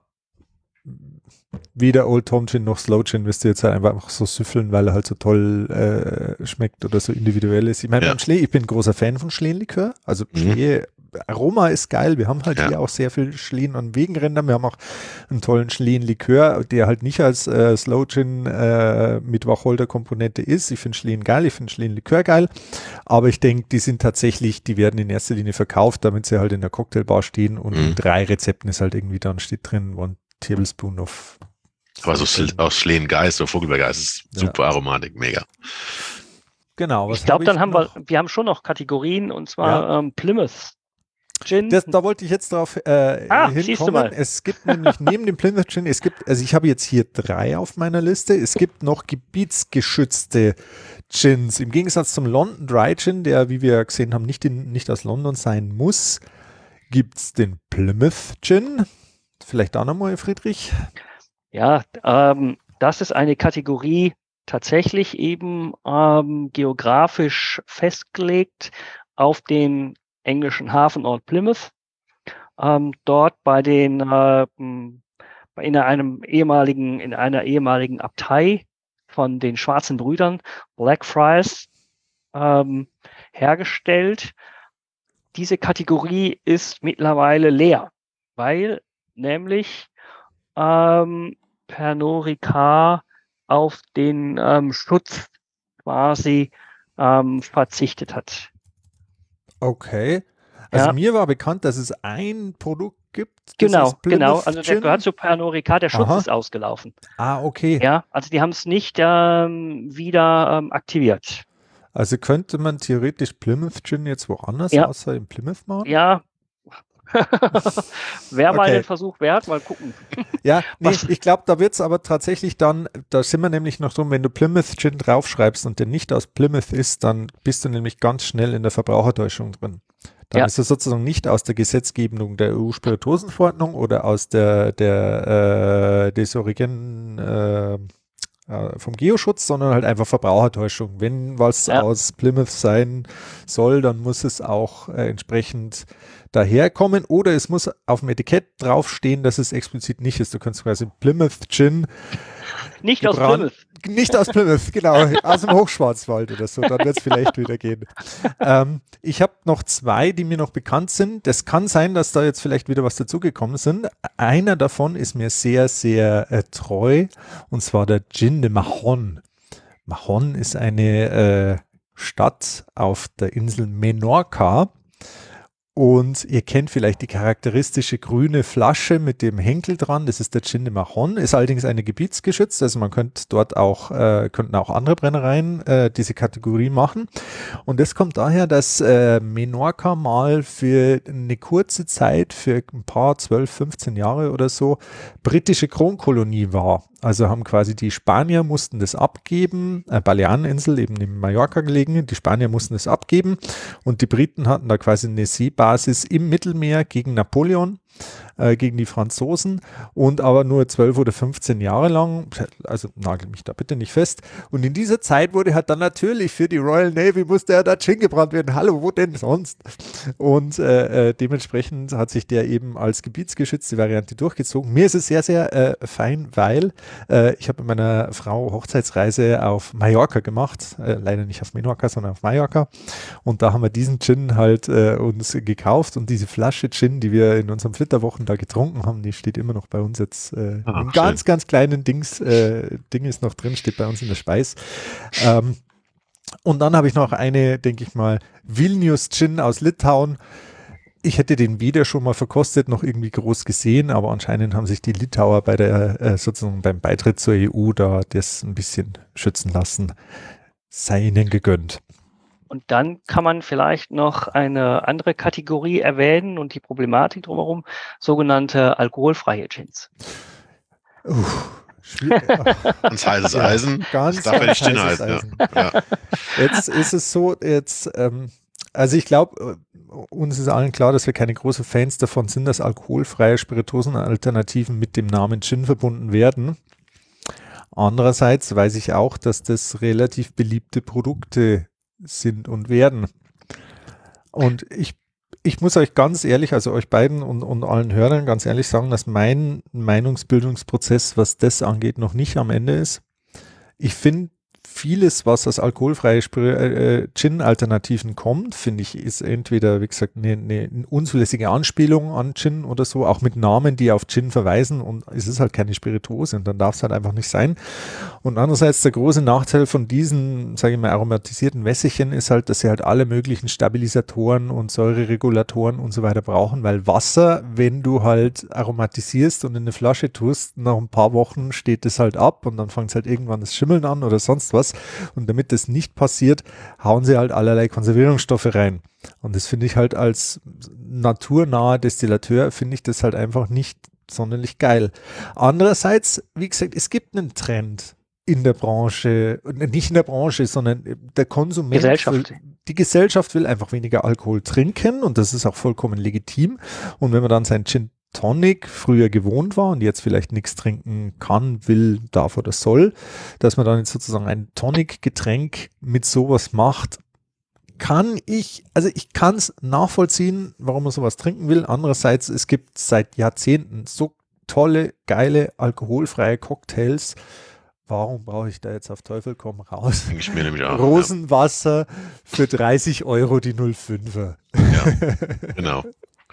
weder Old Tom Gin noch Slow Gin wirst du jetzt halt einfach so süffeln, weil er halt so toll äh, schmeckt oder so individuell ist. Ich meine, Ja. beim Schlee, ich bin ein großer Fan von Schleenlikör. Also Mhm. Schlee, Aroma ist geil. Wir haben halt Ja. hier auch sehr viel Schleen an Wegenrändern. Wir haben auch einen tollen Schleenlikör, der halt nicht als äh, Slow Gin äh, mit Wacholder-Komponente ist. Ich finde Schleen geil, ich finde Schleenlikör geil. Aber ich denke, die sind tatsächlich, die werden in erster Linie verkauft, damit sie halt in der Cocktailbar stehen und Mhm. in drei Rezepten ist halt irgendwie dann steht drin, one tablespoon of. Aber so Schl- aus Schlehengeist oder Vogelbeergeist ist Ja. super Aromatik, mega. Genau. was Ich glaube, dann haben noch? wir, wir haben schon noch Kategorien und zwar ähm, Plymouth Gin. Das, da wollte ich jetzt drauf äh, Ah, siehst du hinkommen. mal. Es gibt nämlich neben dem Plymouth Gin, es gibt, also ich habe jetzt hier drei auf meiner Liste. Es gibt noch gebietsgeschützte Gins. Im Gegensatz zum London Dry Gin, der, wie wir gesehen haben, nicht, in, nicht aus London sein muss, gibt es den Plymouth Gin. Vielleicht auch nochmal, Friedrich. Ja, ähm, das ist eine Kategorie tatsächlich eben ähm, geografisch festgelegt auf den englischen Hafenort Plymouth. Ähm, dort bei den äh, m, in einem ehemaligen in einer ehemaligen Abtei von den Schwarzen Brüdern Blackfriars ähm, hergestellt. Diese Kategorie ist mittlerweile leer, weil nämlich ähm, Pernod Ricard auf den ähm, Schutz quasi ähm, verzichtet hat. Okay. Also Ja. mir war bekannt, dass es ein Produkt gibt. das Genau, aus Plymouth genau. Also der Gin- gehört zu Pernod Ricard, der Schutz Aha. ist ausgelaufen. Ah, okay. Ja, also die haben es nicht ähm, wieder ähm, aktiviert. Also könnte man theoretisch Plymouth Gin jetzt woanders Ja. außer in Plymouth machen? Ja. Wäre mal Okay. den Versuch wert, mal gucken. Ja, nee, Was- ich glaube, da wird es aber tatsächlich dann, da sind wir nämlich noch drum, wenn du Plymouth Gin draufschreibst und der nicht aus Plymouth ist, dann bist du nämlich ganz schnell in der Verbrauchertäuschung drin. Dann Ja. ist es sozusagen nicht aus der Gesetzgebung der E U-Spirituosenverordnung oder aus der, der äh, des Origin äh, äh, vom Geoschutz, sondern halt einfach Verbrauchertäuschung. Wenn was Ja. aus Plymouth sein soll, dann muss es auch äh, entsprechend daherkommen oder es muss auf dem Etikett draufstehen, dass es explizit nicht ist. Du kannst quasi Plymouth Gin, Nicht aus Gebran- Plymouth. nicht aus Plymouth, genau, aus dem Hochschwarzwald oder so, dann wird es vielleicht wieder gehen. Ähm, ich habe noch zwei, die mir noch bekannt sind. Das kann sein, dass da jetzt vielleicht wieder was dazugekommen sind. Einer davon ist mir sehr, sehr äh, treu und zwar der Gin de Mahon. Mahon ist eine äh, Stadt auf der Insel Menorca. Und ihr kennt vielleicht die charakteristische grüne Flasche mit dem Henkel dran. Das ist der Gin de Mahon. Ist allerdings eine gebietsgeschützt. Also man könnte dort auch, äh, könnten auch andere Brennereien äh, diese Kategorie machen. Und das kommt daher, dass äh, Menorca mal für eine kurze Zeit, für ein paar, zwölf, fünfzehn Jahre oder so, britische Kronkolonie war. Also haben quasi die Spanier mussten das abgeben, äh, Baleareninsel eben in Mallorca gelegen, die Spanier mussten das abgeben und die Briten hatten da quasi eine Seebasis im Mittelmeer gegen Napoleon, äh, gegen die Franzosen und aber nur zwölf oder fünfzehn Jahre lang, also nagel mich da bitte nicht fest. Und in dieser Zeit wurde halt dann natürlich für die Royal Navy musste er da Gin gebrannt werden. Hallo, wo denn sonst? Und äh, äh, dementsprechend hat sich der eben als gebietsgeschützte Variante durchgezogen. Mir ist es sehr, sehr äh, fein, weil äh, ich habe mit meiner Frau Hochzeitsreise auf Mallorca gemacht. Äh, leider nicht auf Menorca, sondern auf Mallorca. Und da haben wir diesen Gin halt äh, uns gekauft und diese Flasche Gin, die wir in unserem Flitterwochen da getrunken haben, die steht immer noch bei uns jetzt äh, Ah, im schön. ganz, ganz kleinen Dings, äh, Ding ist noch drin, steht bei uns in der Speis. Ähm, und dann habe ich noch eine, denke ich mal, Vilnius Gin aus Litauen. Ich hätte den weder schon mal verkostet, noch irgendwie groß gesehen, aber anscheinend haben sich die Litauer bei der, äh, sozusagen beim Beitritt zur E U da das ein bisschen schützen lassen. Sei ihnen gegönnt. Und dann kann man vielleicht noch eine andere Kategorie erwähnen und die Problematik drumherum, sogenannte alkoholfreie Gins. Uff. Ganz heißes Ja, Eisen. ganz, Das darf ja ganz nicht heißes stillhalten. Eisen. Ja. Ja. Jetzt ist es so, jetzt, ähm, also ich glaube, uns ist allen klar, dass wir keine großen Fans davon sind, dass alkoholfreie Spirituosenalternativen mit dem Namen Gin verbunden werden. Andererseits weiß ich auch, dass das relativ beliebte Produkte sind und werden. Und ich, ich muss euch ganz ehrlich, also euch beiden und, und allen Hörern ganz ehrlich sagen, dass mein Meinungsbildungsprozess, was das angeht, noch nicht am Ende ist. Ich finde, vieles, was aus alkoholfreie äh, Gin-Alternativen kommt, finde ich, ist entweder, wie gesagt, eine, eine unzulässige Anspielung an Gin oder so, auch mit Namen, die auf Gin verweisen, und es ist halt keine Spirituose und dann darf es halt einfach nicht sein. Und andererseits der große Nachteil von diesen, sage ich mal, aromatisierten Wässerchen ist halt, dass sie halt alle möglichen Stabilisatoren und Säureregulatoren und so weiter brauchen, weil Wasser, wenn du halt aromatisierst und in eine Flasche tust, nach ein paar Wochen steht es halt ab und dann fängt es halt irgendwann das Schimmeln an oder sonst was. Und damit das nicht passiert, hauen sie halt allerlei Konservierungsstoffe rein. Und das finde ich halt als naturnaher Destillateur, finde ich das halt einfach nicht sonderlich geil. Andererseits, wie gesagt, es gibt einen Trend in der Branche, nicht in der Branche, sondern der Konsument, Gesellschaft. Will, die Gesellschaft will einfach weniger Alkohol trinken und das ist auch vollkommen legitim. Und wenn man dann sein Gin Tonic früher gewohnt war und jetzt vielleicht nichts trinken kann, will, darf oder soll, dass man dann jetzt sozusagen ein Tonic-Getränk mit sowas macht, kann ich, also ich kann es nachvollziehen, warum man sowas trinken will. Andererseits, es gibt seit Jahrzehnten so tolle, geile, alkoholfreie Cocktails. Warum brauche ich da jetzt auf Teufel komm raus? Denke ich mir nämlich auch. Rosenwasser ja. für dreißig Euro die null Komma fünfer. Ja, genau.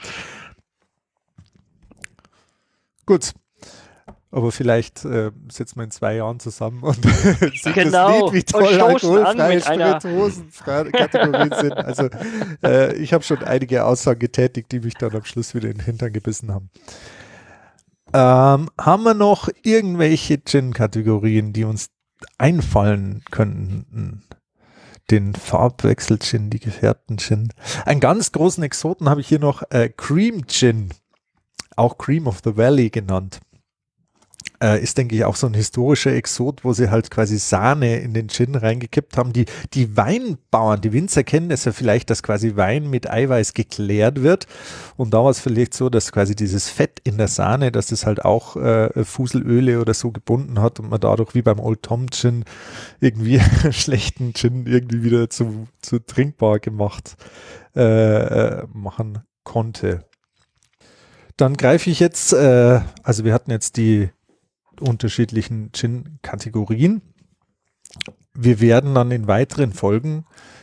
Gut, aber vielleicht äh, sitzen wir in zwei Jahren zusammen und sieht genau. das Lied, wie toll alkoholfreie einer... Spirituosen-Kategorien sind. Also äh, ich habe schon einige Aussagen getätigt, die mich dann am Schluss wieder in den Hintern gebissen haben. Ähm, haben wir noch irgendwelche Gin-Kategorien, die uns einfallen könnten? Den Farbwechsel-Gin, die gefärbten Gin. Einen ganz großen Exoten habe ich hier noch, äh, Cream Gin. Auch Cream of the Valley genannt. Äh, ist, denke ich, auch so ein historischer Exot, wo sie halt quasi Sahne in den Gin reingekippt haben. Die, die Weinbauern, die Winzer kennen es ja vielleicht, dass quasi Wein mit Eiweiß geklärt wird. Und da war es vielleicht so, dass quasi dieses Fett in der Sahne, dass es halt auch äh, Fuselöle oder so gebunden hat und man dadurch wie beim Old Tom Gin irgendwie schlechten Gin irgendwie wieder zu, zu trinkbar gemacht äh, machen konnte. Dann greife ich jetzt, äh, also wir hatten jetzt die unterschiedlichen Gin-Kategorien. Wir werden dann in weiteren Folgen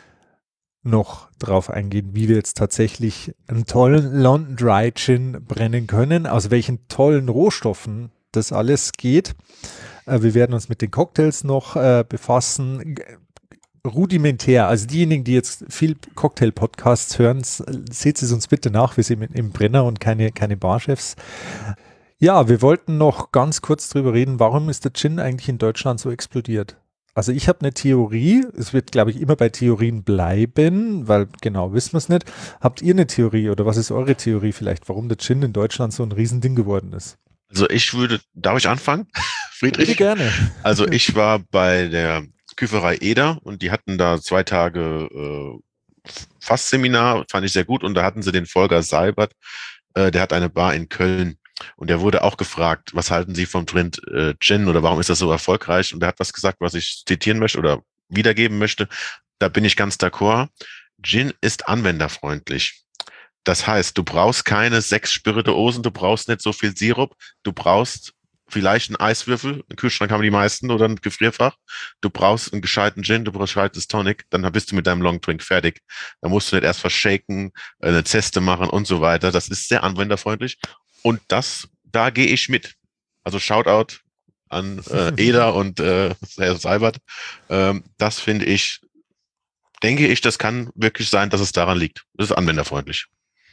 noch drauf eingehen, wie wir jetzt tatsächlich einen tollen London Dry Gin brennen können, aus welchen tollen Rohstoffen das alles geht. Äh, wir werden uns mit den Cocktails noch äh, befassen. Rudimentär, also diejenigen, die jetzt viel Cocktail-Podcasts hören, seht es uns bitte nach, wir sind im Brenner und keine, keine Barchefs. Ja, wir wollten noch ganz kurz drüber reden, warum ist der Gin eigentlich in Deutschland so explodiert? Also ich habe eine Theorie, es wird, glaube ich, immer bei Theorien bleiben, weil genau wissen wir es nicht. Habt ihr eine Theorie oder was ist eure Theorie vielleicht, warum der Gin in Deutschland so ein Riesending geworden ist? Also ich würde, darf ich anfangen, Friedrich? Bitte gerne. Also ich war bei der Küferei Eder und die hatten da zwei Tage äh, Fassseminar, fand ich sehr gut, und da hatten sie den Volker Seibert, äh, der hat eine Bar in Köln und der wurde auch gefragt, was halten Sie vom Trend äh, Gin oder warum ist das so erfolgreich, und der hat was gesagt, was ich zitieren möchte oder wiedergeben möchte, da bin ich ganz d'accord. Gin ist anwenderfreundlich. Das heißt, du brauchst keine sechs Spirituosen, du brauchst nicht so viel Sirup, du brauchst vielleicht einen Eiswürfel, im Kühlschrank haben die meisten, oder ein Gefrierfach. Du brauchst einen gescheiten Gin, du brauchst ein gescheites Tonic, dann bist du mit deinem Long Drink fertig. Da musst du nicht erst verschaken, eine Zeste machen und so weiter. Das ist sehr anwenderfreundlich und das, da gehe ich mit. Also Shoutout an äh, Eder und äh, Herr Seibert. Ähm, das finde ich, denke ich, das kann wirklich sein, dass es daran liegt. Das ist anwenderfreundlich.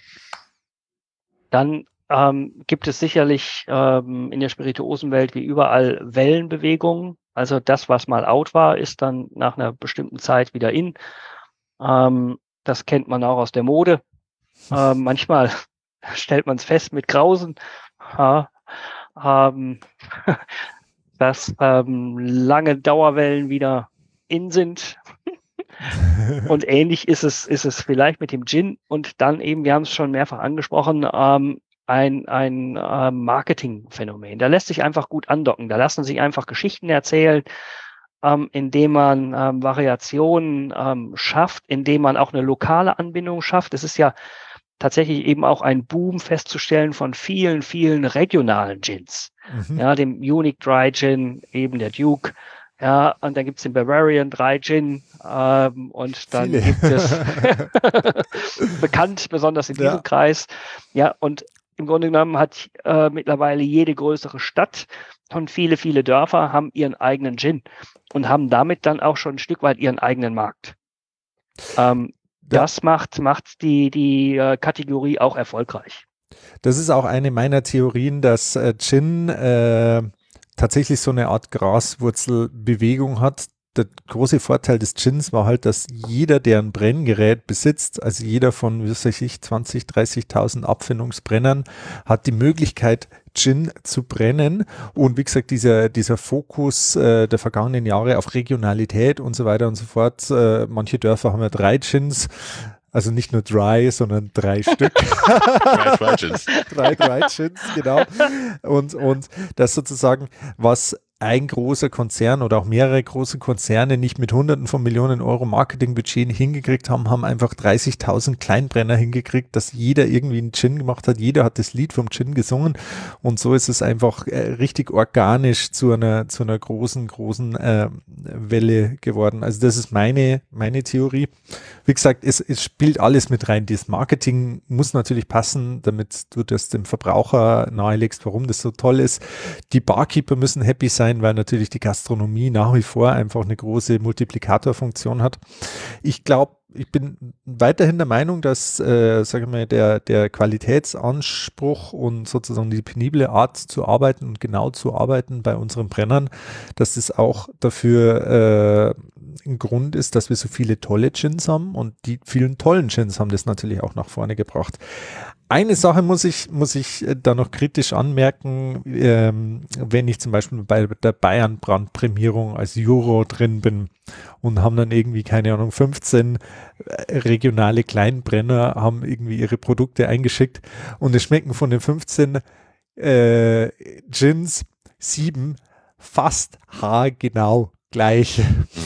Dann Ähm, gibt es sicherlich ähm, in der Spirituosenwelt wie überall Wellenbewegungen. Also das, was mal out war, ist dann nach einer bestimmten Zeit wieder in. Ähm, das kennt man auch aus der Mode. Ähm, manchmal stellt man es fest mit Grausen, ja, ähm, dass ähm, lange Dauerwellen wieder in sind. Und ähnlich ist es, ist es vielleicht mit dem Gin und dann eben, wir haben es schon mehrfach angesprochen, ähm, ein, ein äh, Marketingphänomen. Da lässt sich einfach gut andocken. Da lassen sich einfach Geschichten erzählen, ähm, indem man ähm, Variationen ähm, schafft, indem man auch eine lokale Anbindung schafft. Es ist ja tatsächlich eben auch ein Boom festzustellen von vielen, vielen regionalen Gins. Mhm. Ja, dem Unique Dry Gin, eben der Duke. Ja, und dann gibt es den Bavarian Dry Gin ähm, und dann Viele. gibt es bekannt, besonders in diesem Ja. Kreis. Ja, und im Grunde genommen hat äh, mittlerweile jede größere Stadt und viele, viele Dörfer haben ihren eigenen Gin und haben damit dann auch schon ein Stück weit ihren eigenen Markt. Ähm, Ja. Das macht, macht die, die äh, Kategorie auch erfolgreich. Das ist auch eine meiner Theorien, dass äh, Gin äh, tatsächlich so eine Art Graswurzelbewegung hat. Der große Vorteil des Gins war halt, dass jeder, der ein Brenngerät besitzt, also jeder von, wie weiß ich, zwanzig, dreißigtausend Abfindungsbrennern, hat die Möglichkeit, Gin zu brennen. Und wie gesagt, dieser, dieser Fokus äh, der vergangenen Jahre auf Regionalität und so weiter und so fort. Äh, manche Dörfer haben ja drei Gins. Also nicht nur dry, sondern drei Stück. Drei Dry Gins. drei Dry Gins, genau. Und, und das sozusagen, was ein großer Konzern oder auch mehrere große Konzerne nicht mit Hunderten von Millionen Euro Marketingbudget hingekriegt haben, haben einfach dreißigtausend Kleinbrenner hingekriegt, dass jeder irgendwie einen Gin gemacht hat. Jeder hat das Lied vom Gin gesungen und so ist es einfach äh, richtig organisch zu einer, zu einer großen, großen äh, Welle geworden. Also das ist meine, meine Theorie. Wie gesagt, es, es spielt alles mit rein. Das Marketing muss natürlich passen, damit du das dem Verbraucher nahelegst, warum das so toll ist. Die Barkeeper müssen happy sein, weil natürlich die Gastronomie nach wie vor einfach eine große Multiplikatorfunktion hat. Ich glaube, ich bin weiterhin der Meinung, dass, äh, sage ich mal, der, der Qualitätsanspruch und sozusagen die penible Art zu arbeiten und genau zu arbeiten bei unseren Brennern, dass das auch dafür äh, ein Grund ist, dass wir so viele tolle Gins haben und die vielen tollen Gins haben das natürlich auch nach vorne gebracht. Eine Sache muss ich, muss ich da noch kritisch anmerken, ähm, wenn ich zum Beispiel bei der Bayern-Brandprämierung als Juror drin bin und haben dann irgendwie, keine Ahnung, fünfzehn regionale Kleinbrenner, haben irgendwie ihre Produkte eingeschickt und es schmecken von den fünfzehn äh, Gins sieben fast haargenau gleich.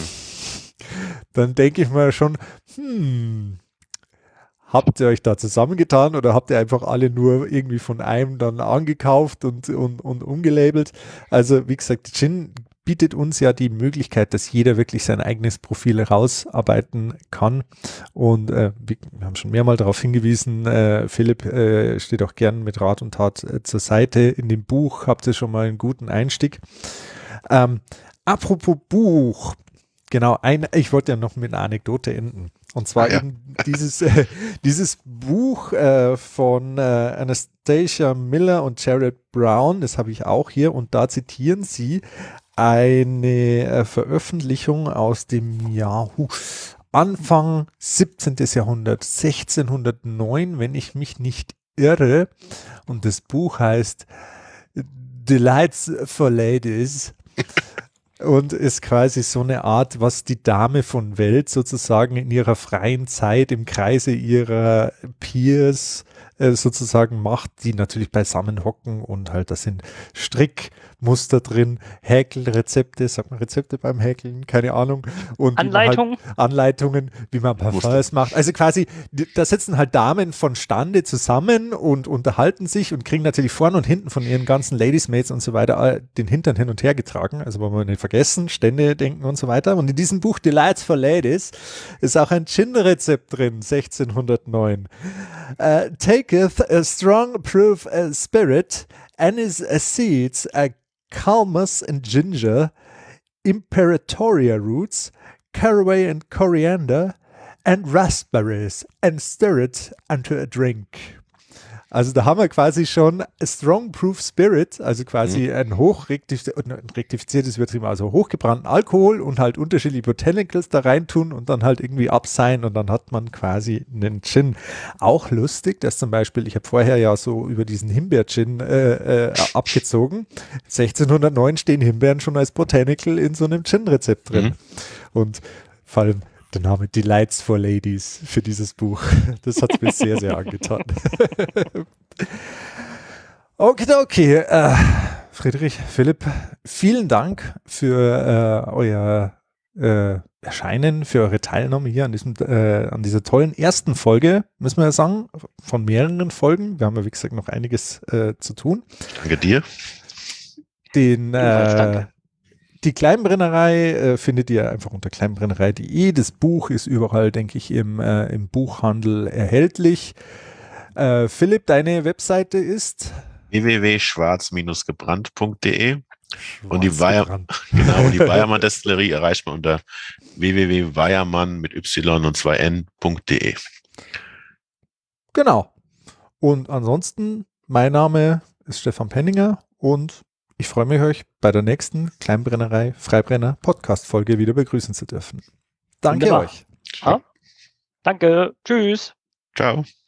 Dann denke ich mal schon, hm, habt ihr euch da zusammengetan oder habt ihr einfach alle nur irgendwie von einem dann angekauft und, und, und umgelabelt? Also wie gesagt, Gin bietet uns ja die Möglichkeit, dass jeder wirklich sein eigenes Profil herausarbeiten kann. Und äh, wir haben schon mehrmals darauf hingewiesen, äh, Philipp äh, steht auch gern mit Rat und Tat äh, zur Seite. In dem Buch habt ihr schon mal einen guten Einstieg. Ähm, apropos Buch, genau, ein, ich wollte ja noch mit einer Anekdote enden. Und zwar Ja. eben dieses, äh, dieses Buch äh, von äh, Anastasia Miller und Jared Brown, das habe ich auch hier, und da zitieren sie eine äh, Veröffentlichung aus dem Jahr huh, Anfang siebzehnten. Jahrhundert, sechzehnhundertneun, wenn ich mich nicht irre. Und das Buch heißt Delights for Ladies. Und ist quasi so eine Art, was die Dame von Welt sozusagen in ihrer freien Zeit im Kreise ihrer Peers äh, sozusagen macht, die natürlich beisammen hocken und halt, da sind Strickmuster drin, Häkelrezepte, sagt man Rezepte beim Häkeln, keine Ahnung. Und Anleitung? Halt Anleitungen, wie man Parfums macht. Also quasi, da sitzen halt Damen von Stande zusammen und unterhalten sich und kriegen natürlich vorne und hinten von ihren ganzen Ladiesmates und so weiter den Hintern hin und her getragen. Also wollen wir nicht vergessen, Stände denken und so weiter. Und in diesem Buch Delights for Ladies ist auch ein Gin-Rezept drin, sechzehnhundertneun. Uh, taketh a strong proof uh, spirit, anise uh, seeds, uh, calmus and ginger, imperatoria roots, caraway and coriander, and raspberries, and stir it unto a drink. Also da haben wir quasi schon a Strong Proof Spirit, also quasi Mhm. ein hochrektifiziertes, übertrieben, also hochgebrannten Alkohol und halt unterschiedliche Botanicals da reintun und dann halt irgendwie abseihen und dann hat man quasi einen Gin. Auch lustig, dass zum Beispiel, ich habe vorher ja so über diesen Himbeer-Gin äh, äh, abgezogen. sechzehnhundertneun stehen Himbeeren schon als Botanical in so einem Gin-Rezept drin. Mhm. Und vor allem der Name Delights for Ladies für dieses Buch. Das hat mir sehr, sehr angetan. Okay, okay. Äh, Friedrich, Philipp, vielen Dank für äh, euer äh, Erscheinen, für eure Teilnahme hier an, diesem, äh, an dieser tollen ersten Folge, müssen wir ja sagen, von mehreren Folgen. Wir haben ja, wie gesagt, noch einiges äh, zu tun. Danke dir. Den, Ebenfalls äh, danke. Die Kleinbrennerei äh, findet ihr einfach unter kleinbrennerei punkt de. Das Buch ist überall, denke ich, im, äh, im Buchhandel erhältlich. Äh, Philipp, deine Webseite ist w w w punkt schwarz gebrannt punkt de und die Weiher, Schwarzgebrannt. genau, und die Weiermann Destillerie erreicht man unter w w w punkt weiermann mit y und zwei n.de. Genau. Und ansonsten, mein Name ist Stefan Penninger und ich freue mich, euch bei der nächsten Kleinbrennerei Freibrenner Podcast-Folge wieder begrüßen zu dürfen. Danke Wunderbar. euch. Ja? Danke. Tschüss. Ciao.